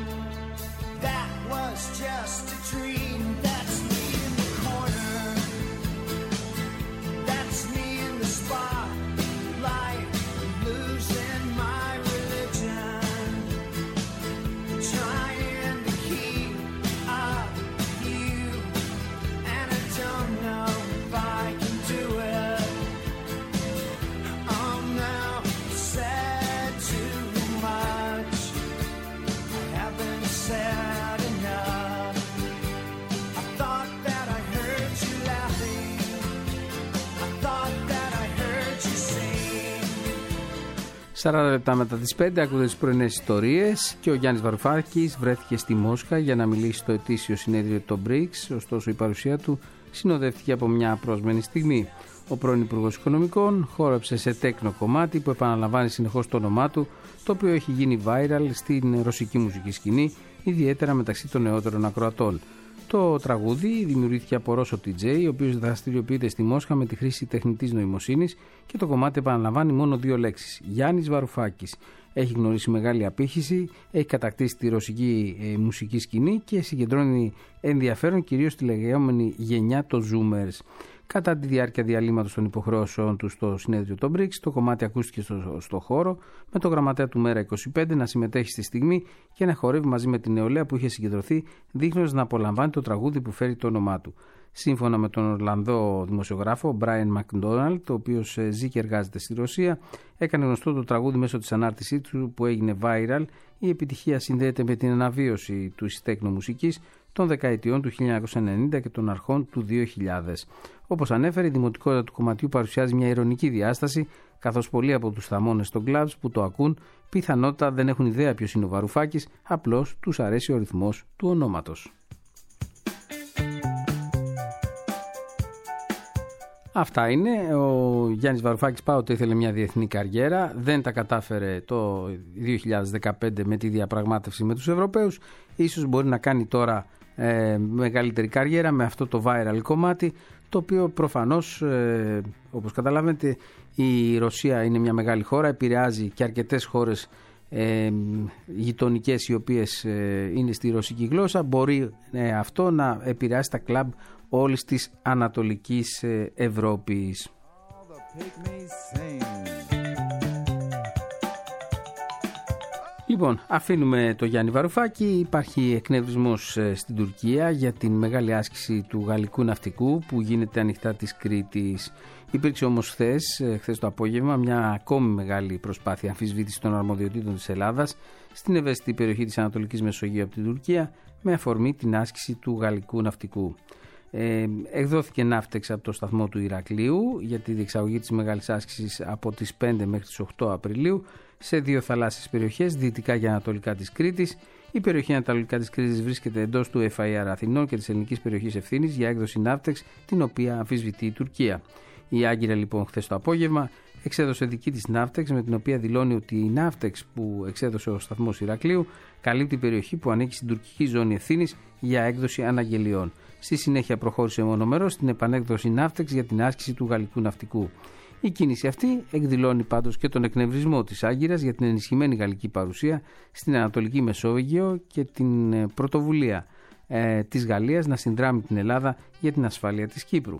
Speaker 5: That was just a dream. That's me in the corner. That's me in the spotlight, losing my religion, trying to keep up with you, and I don't know if I can do it. Oh no, said too much. I haven't said enough.
Speaker 2: 40 λεπτά μετά τις 5 ακούτε τις πρωινές ιστορίες και ο Γιάννης Βαρουφάκης βρέθηκε στη Μόσχα για να μιλήσει στο ετήσιο συνέδριο των BRICS, ωστόσο η παρουσία του συνοδεύτηκε από μια απρόσμενη στιγμή. Ο πρώην Υπουργός Οικονομικών χόρεψε σε τέκνο κομμάτι που επαναλαμβάνει συνεχώς το όνομά του, το οποίο έχει γίνει viral στην ρωσική μουσική σκηνή, ιδιαίτερα μεταξύ των νεότερων ακροατών. Το τραγούδι δημιουργήθηκε από Ρώσο DJ, ο οποίος δραστηριοποιείται στη Μόσχα με τη χρήση τεχνητής νοημοσύνης και το κομμάτι επαναλαμβάνει μόνο 2 λέξεις. Γιάννης Βαρουφάκης. Έχει γνωρίσει μεγάλη απήχηση, έχει κατακτήσει τη ρωσική μουσική σκηνή και συγκεντρώνει ενδιαφέρον κυρίως στη λεγόμενη γενιά των Zoomers. Κατά τη διάρκεια διαλύματος των υποχρεώσεων του στο συνέδριο των BRICS, το κομμάτι ακούστηκε στο χώρο, με το γραμματέα του Μέρα 25 να συμμετέχει στη στιγμή και να χορεύει μαζί με την νεολαία που είχε συγκεντρωθεί, δείχνοντας να απολαμβάνει το τραγούδι που φέρει το όνομά του. Σύμφωνα με τον Ορλανδό δημοσιογράφο Brian McDonald, ο οποίος ζει και εργάζεται στη Ρωσία, έκανε γνωστό το τραγούδι μέσω της ανάρτησής του που έγινε viral. Η επιτυχία συνδέεται με την αναβίωση του τέκνο μουσικής των δεκαετιών του 1990 και των αρχών του 2000. Όπως ανέφερε, η δημοτικότητα του κομματιού παρουσιάζει μια ειρωνική διάσταση, καθώς πολλοί από τους θαμώνες των κλαμπς που το ακούν πιθανότατα δεν έχουν ιδέα ποιος είναι ο Βαρουφάκης, απλώς τους αρέσει ο ρυθμός του ονόματος. Αυτά είναι. Ο Γιάννης Βαρουφάκης πάντοτε ήθελε μια διεθνή καριέρα. Δεν τα κατάφερε το 2015 με τη διαπραγμάτευση με τους Ευρωπαίους. Ίσως μπορεί να κάνει τώρα μεγαλύτερη καριέρα με αυτό το viral κομμάτι, το οποίο προφανώς, όπως καταλαβαίνετε, η Ρωσία είναι μια μεγάλη χώρα, επηρεάζει και αρκετές χώρες γειτονικές οι οποίες είναι στη ρωσική γλώσσα. Μπορεί αυτό να επηρεάσει τα κλαμπ όλης της Ανατολικής Ευρώπης. Λοιπόν, αφήνουμε το Γιάννη Βαρουφάκη. Υπάρχει εκνευρισμός στην Τουρκία για την μεγάλη άσκηση του γαλλικού ναυτικού που γίνεται ανοιχτά της Κρήτης. Υπήρξε όμως χθες το απόγευμα, μια ακόμη μεγάλη προσπάθεια αμφισβήτησης των αρμοδιοτήτων της Ελλάδας στην ευαίσθητη περιοχή της Ανατολικής Μεσογείου από την Τουρκία, με αφορμή την άσκηση του γαλλικού ναυτικού. Εκδόθηκε ναύτεξ από το σταθμό του Ηρακλείου για τη διεξαγωγή της μεγάλης άσκησης από τις 5 μέχρι τις 8 Απριλίου σε 2 θαλάσσιες περιοχές, δυτικά και ανατολικά της Κρήτης. Η περιοχή ανατολικά της Κρήτης βρίσκεται εντός του FIR Αθηνών και της ελληνικής περιοχής ευθύνης για έκδοση ναύτεξ, την οποία αμφισβητεί η Τουρκία. Η Άγκυρα λοιπόν χθες το απόγευμα εξέδωσε δική της ναύτεξ, με την οποία δηλώνει ότι η ναύτεξ που εξέδωσε ο σταθμός Ηρακλείου καλύπτει περιοχή που ανήκει στην τουρκική ζώνη ευθύνης για έκδοση αναγγελιών. Στη συνέχεια προχώρησε μονομερός στην επανέκδοση ναύτεξ για την άσκηση του γαλλικού ναυτικού. Η κίνηση αυτή εκδηλώνει πάντως και τον εκνευρισμό της Άγκυρας για την ενισχυμένη γαλλική παρουσία στην Ανατολική Μεσόγειο και την πρωτοβουλία της Γαλλίας να συνδράμει την Ελλάδα για την ασφάλεια της Κύπρου.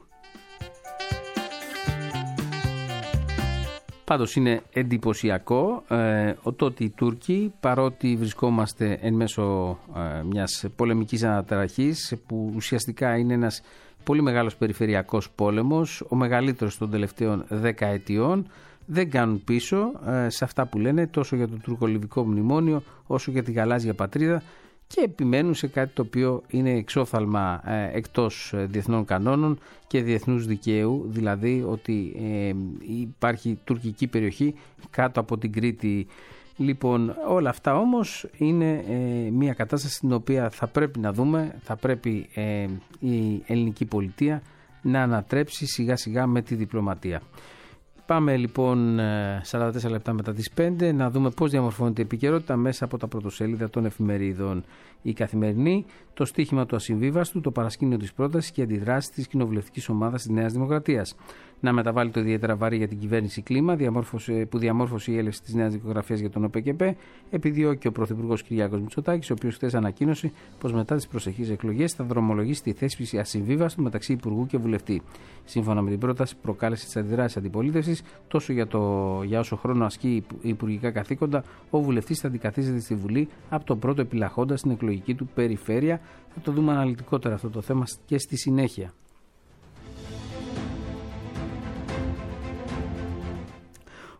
Speaker 2: Πάντως είναι εντυπωσιακό το ότι οι Τούρκοι, παρότι βρισκόμαστε εν μέσω μιας πολεμικής αναταραχής που ουσιαστικά είναι ένας πολύ μεγάλος περιφερειακός πόλεμος, ο μεγαλύτερος των τελευταίων 10 ετιών, δεν κάνουν πίσω σε αυτά που λένε τόσο για το τουρκολιβικό μνημόνιο όσο για τη γαλάζια πατρίδα και επιμένουν σε κάτι το οποίο είναι εξόφθαλμα εκτός διεθνών κανόνων και διεθνούς δικαίου, δηλαδή ότι υπάρχει τουρκική περιοχή κάτω από την Κρήτη. Λοιπόν, όλα αυτά όμως είναι μια κατάσταση στην οποία θα πρέπει να δούμε, θα πρέπει η ελληνική πολιτεία να ανατρέψει σιγά σιγά με τη διπλωματία. Πάμε λοιπόν 44 λεπτά μετά τις 5 να δούμε πώς διαμορφώνεται η επικαιρότητα μέσα από τα πρωτοσέλιδα των εφημερίδων. Η Καθημερινή, το στίχημα του ασυμβίβαστου, το παρασκήνιο της πρότασης και αντιδράσεις της κοινοβουλευτικής ομάδας της Νέας Δημοκρατίας. Να μεταβάλει το ιδιαίτερα βαρύ για την κυβέρνηση κλίμα που διαμόρφωσε η έλευση της Νέας Δικογραφίας για τον ΟΠΕΚΕΠΕ, επιδιώκει ο Πρωθυπουργός Κυριάκος Μητσοτάκης, ο οποίος χθες ανακοίνωσε πως μετά τις προσεχείς εκλογές θα δρομολογήσει τη θέσπιση ασυμβίβαστου μεταξύ Υπουργού και Βουλευτή. Σύμφωνα με την πρόταση, προκάλεσε τις αντιδράσεις αντιπολίτευσης, τόσο για όσο χρόνο ασκεί υπουργικά καθήκοντα, ο Βουλευτής θα αντικαθίζεται στη Βουλή από τον πρώτο επιλαχόντα στην εκλογική του περιφέρεια. Θα το δούμε αναλυτικότερα αυτό το θέμα και στη συνέχεια.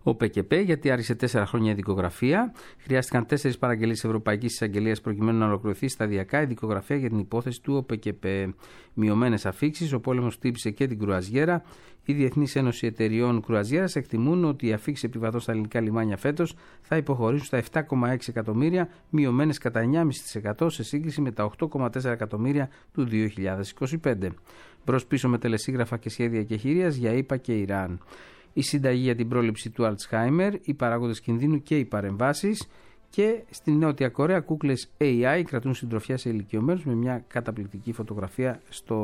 Speaker 2: ο ΠΚΠ, γιατί άρχισε 4 χρόνια η δικογραφία. Χρειάστηκαν 4 παραγγελίες Ευρωπαϊκής Εισαγγελίας προκειμένου να ολοκληρωθεί σταδιακά η δικογραφία για την υπόθεση του ΟΠΚΠ. Μειωμένες αφίξεις, ο πόλεμος χτύπησε και την κρουαζιέρα. Η Διεθνής Ένωση Εταιριών Κρουαζιέρας εκτιμούν ότι οι αφίξεις επιβατών στα ελληνικά λιμάνια φέτος θα υποχωρήσουν στα 7,6 εκατομμύρια, μειωμένες κατά 9,5% σε σύγκριση με τα 8,4 εκατομμύρια του 2025. Μπρος πίσω με τελεσίγραφα και σχέδια εκεχηρίας για ΗΠΑ και Ιράν. Η συνταγή για την πρόληψη του Αλτσχάιμερ, οι παράγοντες κινδύνου και οι παρεμβάσεις. Και στην Νότια Κορέα, κούκλες AI κρατούν συντροφιά σε ηλικιωμένους, με μια καταπληκτική φωτογραφία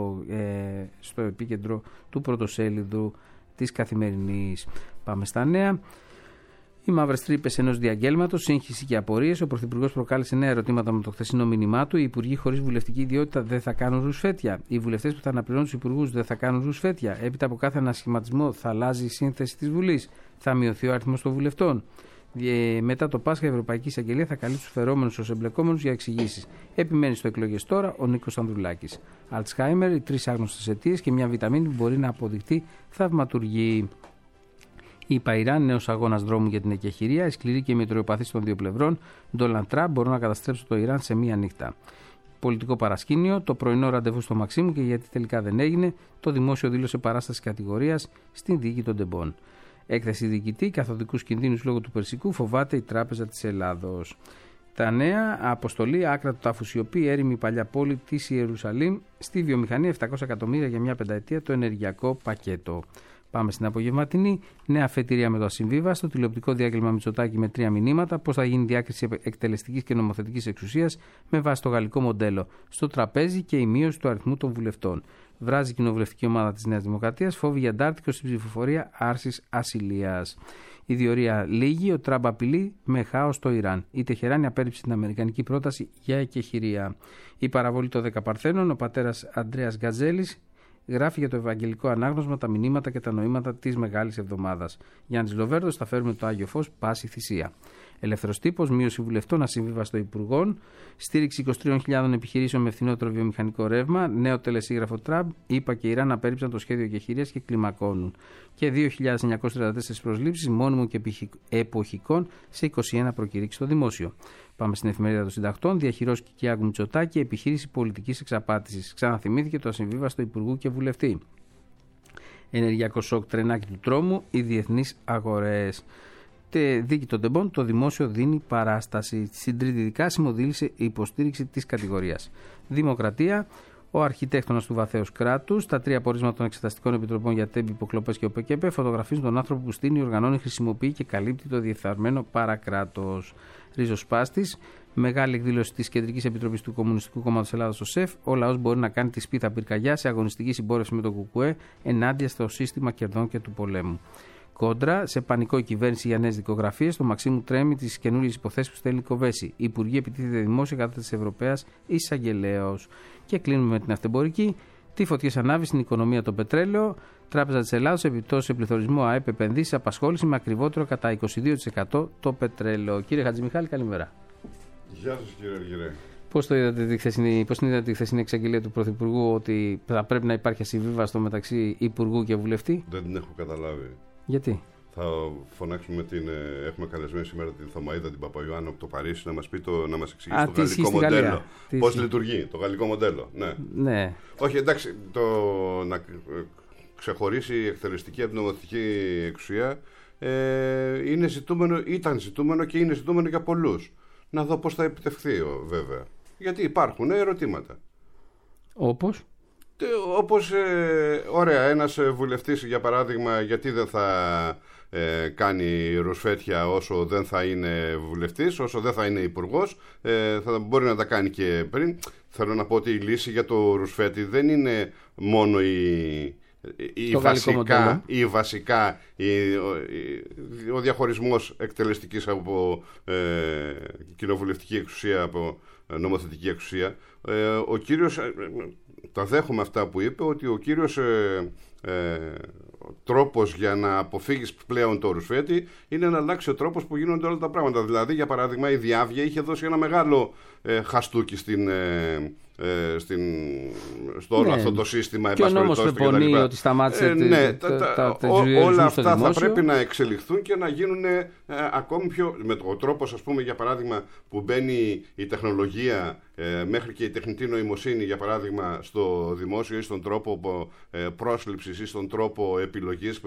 Speaker 2: στο επίκεντρο του πρωτοσέλιδου της Καθημερινής. Πάμε στα νέα. Οι μαύρες τρύπες ενός διαγγέλματος, σύγχυση και απορίες. Ο Πρωθυπουργός προκάλεσε νέα ερωτήματα με το χθεσινό μήνυμά του. Οι υπουργοί χωρίς βουλευτική ιδιότητα δεν θα κάνουν ρουσφέτια. Οι βουλευτές που θα αναπληρώνουν τους υπουργούς δεν θα κάνουν ρουσφέτια. Έπειτα από κάθε ανασχηματισμό θα αλλάζει η σύνθεση της Βουλής. Θα μειωθεί ο αριθμός των βουλευτών. Μετά το Πάσχα, η Ευρωπαϊκή Εισαγγελία θα καλεί τους φερόμενους ως εμπλεκόμενους για εξηγήσεις. Επιμένει στο εκλογές τώρα ο Νίκος Ανδρουλάκης. Αλτσχάιμερ, οι 3 άγνωστες αιτίες και μια βιταμίνη που μπορεί να αποδειχτεί θαυματουργή. Η Ιράν, νέος αγώνας δρόμου για την εκεχηρία, η σκληρή και η μετριοπαθής των δύο πλευρών. Ντόναλντ Τραμπ μπορούν να καταστρέψουν το Ιράν σε μία νύχτα. Πολιτικό παρασκήνιο, το πρωινό ραντεβού στο Μαξίμου και γιατί τελικά δεν έγινε, το δημόσιο δήλωσε παράσταση κατηγορίας στην δίκη των Ντεμπών. Έκθεση διοικητή, καθοδικούς κινδύνους λόγω του Περσικού, φοβάται η Τράπεζα της Ελλάδος. Τα νέα, αποστολή άκρα του τάφου σιωπή, έρημη παλιά πόλη της Ιερουσαλήμ, στη βιομηχανία 700 εκατομμύρια για μια πενταετία το ενεργειακό πακέτο. Πάμε στην απογευματινή. Νέα αφετηρία με το ασυμβίβαστο, τηλεοπτικό διάγγελμα Μητσοτάκη με 3 μηνύματα. Πώς θα γίνει διάκριση εκτελεστικής και νομοθετικής εξουσίας με βάση το γαλλικό μοντέλο. Στο τραπέζι και η μείωση του αριθμού των βουλευτών. Βράζει η κοινοβουλευτική ομάδα της Νέας Δημοκρατίας, φόβη για αντάρτικο στην ψηφοφορία άρσης ασυλίας. Η διορία λίγη, ο Τραμπ απειλεί με χάος στο Ιράν. Η Τεχεράνη απέρριψε την αμερικανική πρόταση για εκεχηρία. Η παραβολή των 10 Παρθένων, ο πατέρας Αντρέας Γκαζέλης γράφει για το Ευαγγελικό Ανάγνωσμα τα μηνύματα και τα νοήματα της Μεγάλης Εβδομάδας. Γιάννης Λοβέρδος, θα φέρουμε το Άγιο Φως, πάση θυσία. Ελεύθερος τύπος, μείωση βουλευτών, ασυμβίβαστο υπουργών, στήριξη 23.000 επιχειρήσεων με φθηνότερο βιομηχανικό ρεύμα, νέο τελεσίγραφο Τραμπ, ΗΠΑ και Ιράν απέρριψαν το σχέδιο εκεχηρίας και κλιμακώνουν. Και 2.934 προσλήψεις μόνιμων και εποχικών σε 21 προκηρύξεις στο δημόσιο. Πάμε στην εφημερίδα των συντακτών. Διαχειρός Κυριάκου Μητσοτάκη, επιχείρηση πολιτικής εξαπάτησης. Ξαναθυμήθηκε το ασυμβίβαστο υπουργού και βουλευτή. Ενεργειακό σοκ, τρενάκι του τρόμου, οι διεθνείς αγορές. Δίκη των Ντεμπών, το δημόσιο δίνει παράσταση. Στην τρίτη δικάσιμο δήλησε η υποστήριξη της κατηγορίας. Δημοκρατία, ο αρχιτέκτονας του βαθέως κράτους, τα 3 πορίσματα των εξεταστικών επιτροπών για τέμπη, υποκλοπές και ΟΠΚΠ φωτογραφίζουν τον άνθρωπο που στείνει, οργανώνει, χρησιμοποιεί και καλύπτει το διεφθαρμένο παρακράτος. Ριζοσπάστης, μεγάλη εκδήλωση της Κεντρικής Επιτροπής του Κομμουνιστικού Κόμματος Ελλάδος στο ΣΕΦ. Ο λαός μπορεί να κάνει τη σπίθα πυρκαγιά σε αγωνιστική συμπόρευση με το ΚΚΕ ενάντια στο σύστημα κερδών και του πολέμου. Κόντρα, σε πανικό η κυβέρνηση για νέες δικογραφίες. Το Μαξίμου τρέμει τις καινούριες υποθέσεις που στέλνει κοβέσει. Οι υπουργοί επιτίθεται δημόσια κατά της Ευρωπαίας εισαγγελέως. Και κλείνουμε με την αυτεμπορική. Τι φωτιές ανάβει στην οικονομία το πετρέλαιο. Τράπεζα της Ελλάδος, επιπτώσεις σε πληθωρισμό, ΑΕΠ, επενδύσεις, απασχόληση με ακριβότερο κατά 22% το πετρέλαιο. Κύριε Χατζημιχάλη, καλημέρα.
Speaker 6: Γεια σας, κύριε Αργυρέ.
Speaker 2: Πώς είδατε τη χθεσινή εξαγγελία του Πρωθυπουργού ότι θα πρέπει να υπάρχει ασυμβίβαστο μεταξύ Υπουργού και Βουλευτή?
Speaker 6: Δεν την έχω καταλάβει.
Speaker 2: Γιατί?
Speaker 6: Θα φωνάξουμε έχουμε καλεσμένη σήμερα την Θωμαΐδα την Παπαϊωάννου από το Παρίσι να μας εξηγήσει το γαλλικό μοντέλο. Πώς λειτουργεί το γαλλικό μοντέλο. Ναι. Όχι, εντάξει, να ξεχωρίσει η εκτελεστική από την νομοθετική εξουσία ήταν ζητούμενο και είναι ζητούμενο για πολλούς. Να δω πώς θα επιτευχθεί, βέβαια. Γιατί υπάρχουν ερωτήματα.
Speaker 2: Όπως?
Speaker 6: Όπως, ωραία, ένας βουλευτής, για παράδειγμα, γιατί δεν θα κάνει ρουσφέτια όσο δεν θα είναι βουλευτής, όσο δεν θα είναι υπουργός, θα μπορεί να τα κάνει και πριν. Θέλω να πω ότι η λύση για το ρουσφέτι δεν είναι μόνο ο διαχωρισμός εκτελεστικής από κοινοβουλευτική εξουσία, από νομοθετική εξουσία. Ο κύριος, τα δέχομαι αυτά που είπε, ότι ο κύριος τρόπος για να αποφύγεις πλέον το ρουσφέτη είναι να αλλάξει ο τρόπος που γίνονται όλα τα πράγματα. Δηλαδή, για παράδειγμα, η Διάβια είχε δώσει ένα μεγάλο χαστούκι στο όλο αυτό το σύστημα.
Speaker 2: Και ο νόμος πεπονεί ότι σταμάτησε
Speaker 6: όλα αυτά θα πρέπει να εξελιχθούν και να γίνουν ακόμη πιο... Με τον τρόπο, ας πούμε, για παράδειγμα, που μπαίνει η τεχνολογία μέχρι και η τεχνητή νοημοσύνη, για παράδειγμα, στο δημόσιο ή στον τρόπο πρόσληψης ή στον τρόπο επιλογής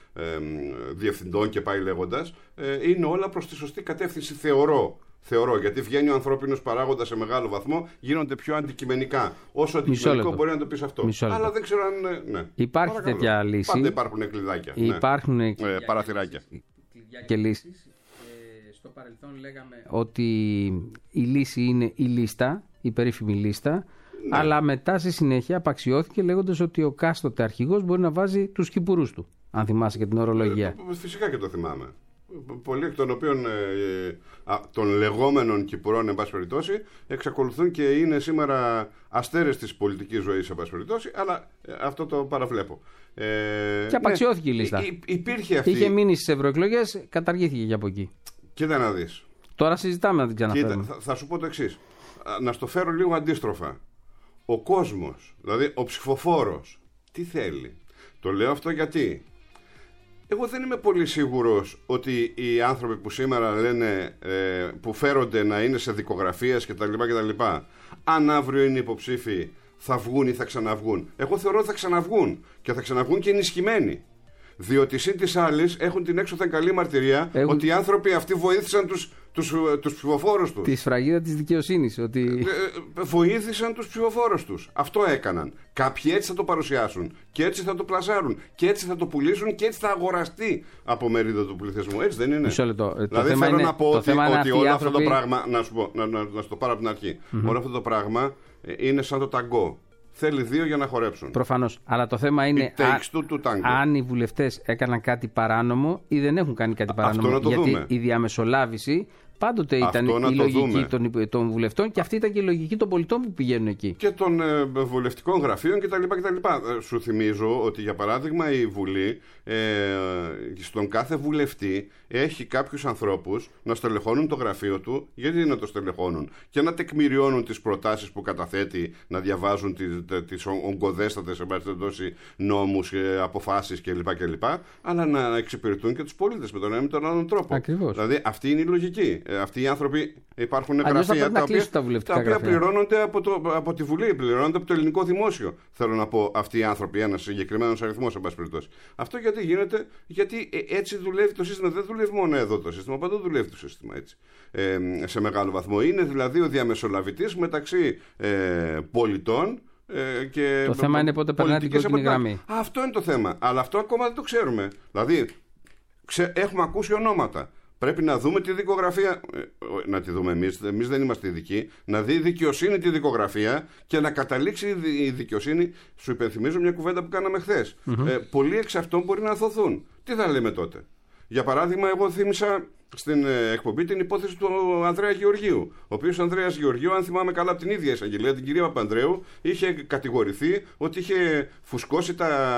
Speaker 6: διευθυντών και πάει λέγοντας, είναι όλα προς τη σωστή κατεύθυνση, θεωρώ, γιατί βγαίνει ο ανθρώπινος παράγοντας σε μεγάλο βαθμό, γίνονται πιο αντικειμενικά. Όσο αντικειμενικό μπορεί να το πεις αυτό. Αλλά δεν ξέρω αν. Ναι.
Speaker 2: Υπάρχει τέτοια λύση.
Speaker 6: Πάντα υπάρχουν κλειδάκια.
Speaker 2: Υπάρχουν
Speaker 6: παραθυράκια.
Speaker 2: Και λύσεις. Στο παρελθόν λέγαμε ότι η λύση είναι η λίστα, η περίφημη λίστα. Ναι. Αλλά μετά στη συνέχεια απαξιώθηκε λέγοντας ότι ο κάστοτε αρχηγός μπορεί να βάζει τους κυπουρούς του. Αν θυμάσαι και την ορολογία.
Speaker 6: Φυσικά και το θυμάμαι. Πολλοί εκ των οποίων των λεγόμενων κυπουρών, εν πάση περιπτώσει, εξακολουθούν και είναι σήμερα αστέρες της πολιτικής ζωής, εν πάση περιπτώσει, αλλά αυτό το παραβλέπω.
Speaker 2: Και απαξιώθηκε η λίστα.
Speaker 6: Υπήρχε αυτή.
Speaker 2: Είχε μείνει στις ευρωεκλογές, καταργήθηκε και από εκεί.
Speaker 6: Κοίτα να δεις.
Speaker 2: Τώρα συζητάμε να την ξαναφέρουμε.
Speaker 6: Θα σου πω το εξής. Να στο φέρω λίγο αντίστροφα. Ο κόσμος, δηλαδή ο ψηφοφόρος, τι θέλει? Το λέω αυτό γιατί εγώ δεν είμαι πολύ σίγουρος ότι οι άνθρωποι που σήμερα λένε, που φέρονται να είναι σε δικογραφίες κτλ, αν αύριο είναι υποψήφοι, θα βγουν ή θα ξαναβγούν. Εγώ θεωρώ ότι θα ξαναβγούν και θα ξαναβγούν και ενισχυμένοι. Διότι συν της άλλης έχουν την έξωθεν καλή μαρτυρία ότι οι άνθρωποι αυτοί βοήθησαν τους ψηφοφόρους τους.
Speaker 2: Τη σφραγίδα της δικαιοσύνης. Ότι...
Speaker 6: βοήθησαν τους ψηφοφόρους τους. Αυτό έκαναν. Κάποιοι έτσι θα το παρουσιάσουν και έτσι θα το πλασάρουν και έτσι θα το πουλήσουν και έτσι θα αγοραστεί από μερίδα του πληθυσμού. Έτσι δεν είναι?
Speaker 2: Μισό λεπτό.
Speaker 6: Δηλαδή θέλω να πω ότι όλο αυτό το πράγμα. Να σου το πάρω από την αρχή. Όλο αυτό το πράγμα είναι σαν το ταγκό. Θέλει δύο για να χορέψουν.
Speaker 2: Προφανώς. Αλλά το θέμα είναι αν οι βουλευτές έκαναν κάτι παράνομο ή δεν έχουν κάνει κάτι παράνομο. Γιατί η διαμεσολάβηση πάντοτε ήταν η λογική των βουλευτών και αυτή ήταν και η λογική των πολιτών που πηγαίνουν εκεί.
Speaker 6: Και των βουλευτικών γραφείων κτλ. Σου θυμίζω ότι, για παράδειγμα, η Βουλή στον κάθε βουλευτή έχει κάποιους ανθρώπους να στελεχώνουν το γραφείο του. Γιατί να το στελεχώνουν? Και να τεκμηριώνουν τις προτάσεις που καταθέτει, να διαβάζουν τις ογκωδέστατες νόμους, αποφάσεις κλπ. Αλλά να εξυπηρετούν και τους πολίτες με τον ένα ή τον άλλον τρόπο.
Speaker 2: Ακριβώς.
Speaker 6: Δηλαδή αυτή είναι η λογική. Αυτοί οι άνθρωποι, υπάρχουν γραφεία τα οποία πληρώνονται από τη Βουλή, πληρώνονται από το ελληνικό δημόσιο. Θέλω να πω, αυτοί οι άνθρωποι, ένας συγκεκριμένος αριθμός, εν πάση περιπτώσει. Αυτό γιατί γίνεται? Γιατί έτσι δουλεύει το σύστημα. Δεν δουλεύει μόνο εδώ το σύστημα, παντού δουλεύει το σύστημα έτσι. Σε μεγάλο βαθμό. Είναι δηλαδή ο διαμεσολαβητής μεταξύ πολιτών. Και
Speaker 2: το θέμα είναι πότε περνάει την κόκκινη γραμμή.
Speaker 6: Αυτό είναι το θέμα. Αλλά αυτό ακόμα δεν το ξέρουμε. Δηλαδή, έχουμε ακούσει ονόματα. Πρέπει να δούμε τη δικογραφία, να τη δούμε εμείς δεν είμαστε ειδικοί, να δει η δικαιοσύνη τη δικογραφία και να καταλήξει η δικαιοσύνη. Σου υπενθυμίζω μια κουβέντα που κάναμε χθες. Πολλοί εξ αυτών μπορεί να αθωθούν. Τι θα λέμε τότε? Για παράδειγμα, εγώ θύμισα στην εκπομπή την υπόθεση του Ανδρέα Γεωργίου, ο οποίος ο Ανδρέας Γεωργίου, αν θυμάμαι καλά από την ίδια εισαγγελία, την κυρία Παπανδρέου, είχε κατηγορηθεί ότι είχε φουσκώσει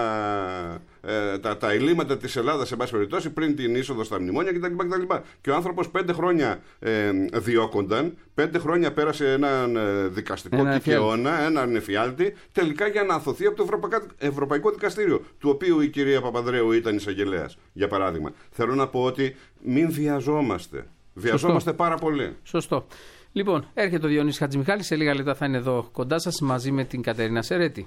Speaker 6: τα ελλείμματα της Ελλάδας, σε πάση περιπτώσει, πριν την είσοδο στα μνημόνια κτλ. Και ο άνθρωπος 5 χρόνια διώκονταν, 5 χρόνια πέρασε έναν δικαστικό κικαιώνα, έναν εφιάλτη, τελικά για να αθωθεί από το Ευρωπαϊκό Δικαστήριο, του οποίου η κυρία Παπανδρέου ήταν εισαγγελέας, για παράδειγμα. Θέλω να πω ότι μην βιαζόμαστε. Βιαζόμαστε πάρα πολύ.
Speaker 2: Σωστό. Λοιπόν, έρχεται ο Διονύσης Χατζημιχάλης, σε λίγα λεπτά θα είναι εδώ κοντά σας μαζί με την Κατερίνα Σερέτη.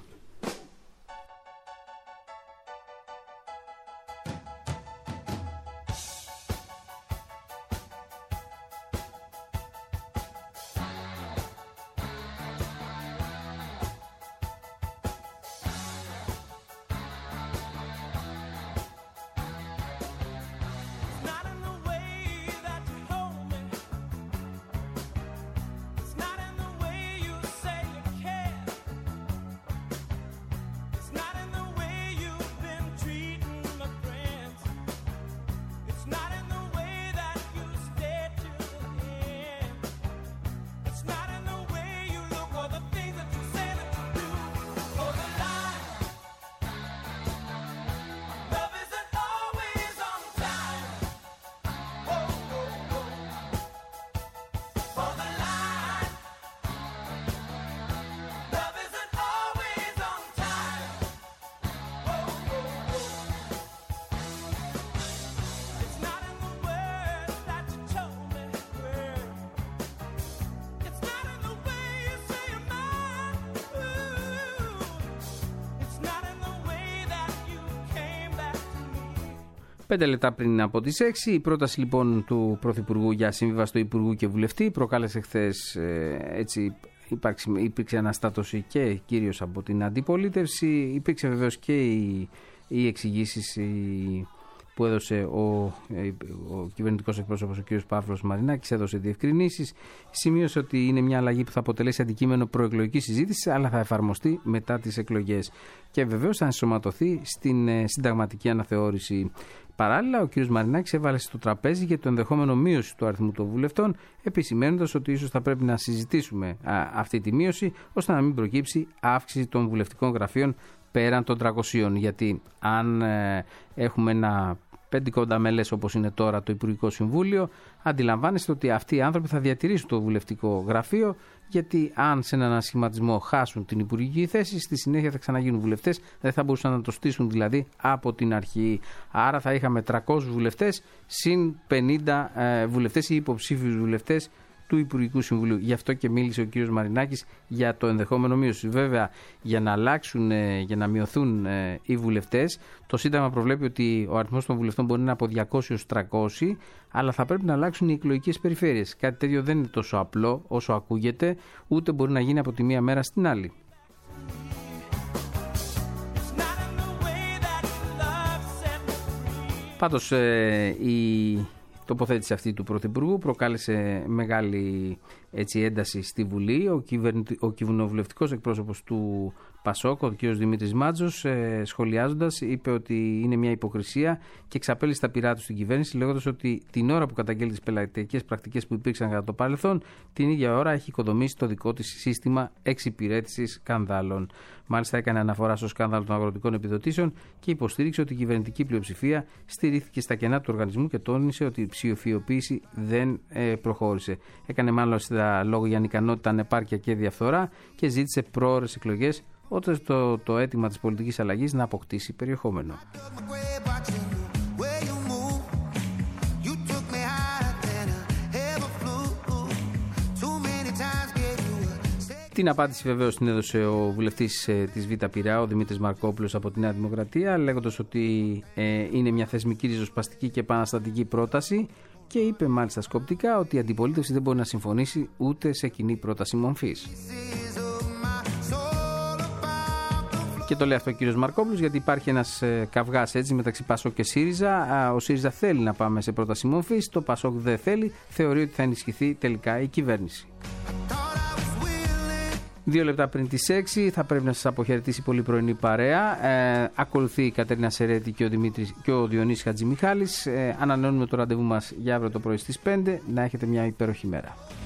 Speaker 2: 5 λεπτά πριν από τις 6, η πρόταση λοιπόν του Πρωθυπουργού για συμβίβαστο Υπουργού και Βουλευτή προκάλεσε χθες υπήρξε αναστάτωση και κυρίως από την αντιπολίτευση. Υπήρξε βεβαίως και οι εξηγήσεις που έδωσε ο κυβερνητικός εκπρόσωπος, ο κ. Παύλος Μαρινάκης, έδωσε διευκρινήσεις. Σημείωσε ότι είναι μια αλλαγή που θα αποτελέσει αντικείμενο προεκλογικής συζήτησης, αλλά θα εφαρμοστεί μετά τις εκλογές. Και βεβαίως θα ενσωματωθεί στην συνταγματική αναθεώρηση. Παράλληλα, ο κ. Μαρινάκης έβαλε στο τραπέζι για το ενδεχόμενο μείωση του αριθμού των βουλευτών, επισημαίνοντας ότι ίσως θα πρέπει να συζητήσουμε αυτή τη μείωση, ώστε να μην προκύψει αύξηση των βουλευτικών γραφείων πέραν των 300. Γιατί αν έχουμε ένα πεντηκονταμελές όπως είναι τώρα το Υπουργικό Συμβούλιο, αντιλαμβάνεστε ότι αυτοί οι άνθρωποι θα διατηρήσουν το βουλευτικό γραφείο, γιατί αν σε έναν ανασχηματισμό χάσουν την υπουργική θέση, στη συνέχεια θα ξαναγίνουν βουλευτές, δεν θα μπορούσαν να το στήσουν δηλαδή από την αρχή. Άρα θα είχαμε 300 βουλευτές συν 50 βουλευτές ή υποψήφιους βουλευτές του Υπουργικού Συμβουλίου. Γι' αυτό και μίλησε ο κύριος Μαρινάκης για το ενδεχόμενο μείωση. Βέβαια, για να αλλάξουν, για να μειωθούν οι βουλευτές, το Σύνταγμα προβλέπει ότι ο αριθμός των βουλευτών μπορεί να είναι από 200 έως 300, αλλά θα πρέπει να αλλάξουν οι εκλογικές περιφέρειες. Κάτι τέτοιο δεν είναι τόσο απλό όσο ακούγεται, ούτε μπορεί να γίνει από τη μία μέρα στην άλλη. Πάντως, η τοποθέτηση αυτή του Πρωθυπουργού προκάλεσε μεγάλη ένταση στη Βουλή. Ο κοινοβουλευτικός εκπρόσωπος του ΠΑΣΟΚ, ο κ. Δημήτρης Μάτζος, σχολιάζοντας, είπε ότι είναι μια υποκρισία και εξαπέλυσε τα πειρά του στην κυβέρνηση, λέγοντας ότι την ώρα που καταγγέλει τις πελατειακές πρακτικές που υπήρξαν κατά το παρελθόν, την ίδια ώρα έχει οικοδομήσει το δικό της σύστημα εξυπηρέτησης σκανδάλων. Μάλιστα, έκανε αναφορά στο σκάνδαλο των αγροτικών επιδοτήσεων και υποστήριξε ότι η κυβερνητική πλειοψηφία στηρίχθηκε στα κενά του οργανισμού και τόνισε ότι η ψηφιοποίηση δεν προχώρησε. Έκανε μάλλον λόγο για ανικανότητα, ανεπάρκεια και διαφθορά και ζήτησε πρόωρες εκλογές, όταν το αίτημα της πολιτικής αλλαγής να αποκτήσει περιεχόμενο. Την απάντηση βεβαίως την έδωσε ο βουλευτής της Β' Πειραιά, ο Δημήτρης Μαρκόπουλος από τη Νέα Δημοκρατία, λέγοντας ότι είναι μια θεσμική ριζοσπαστική και επαναστατική πρόταση, και είπε μάλιστα σκοπτικά ότι η αντιπολίτευση δεν μπορεί να συμφωνήσει ούτε σε κοινή πρόταση μορφής. Και το λέει αυτό ο κύριος Μαρκόπουλος γιατί υπάρχει ένας καυγάς έτσι μεταξύ Πασόκ και ΣΥΡΙΖΑ. Ο ΣΥΡΙΖΑ θέλει να πάμε σε πρόταση μορφής, το Πασόκ δεν θέλει, θεωρεί ότι θα ενισχυθεί τελικά η κυβέρνηση. 2 λεπτά πριν τις 6 θα πρέπει να σας αποχαιρετήσει πολύ πρωινή παρέα. Ακολουθεί η Κατερίνα Σερέτη και ο Διονύσης Χατζημιχάλης. Ανανεώνουμε το ραντεβού μας για αύριο το πρωί στις 5. Να έχετε μια υπέροχη μέρα.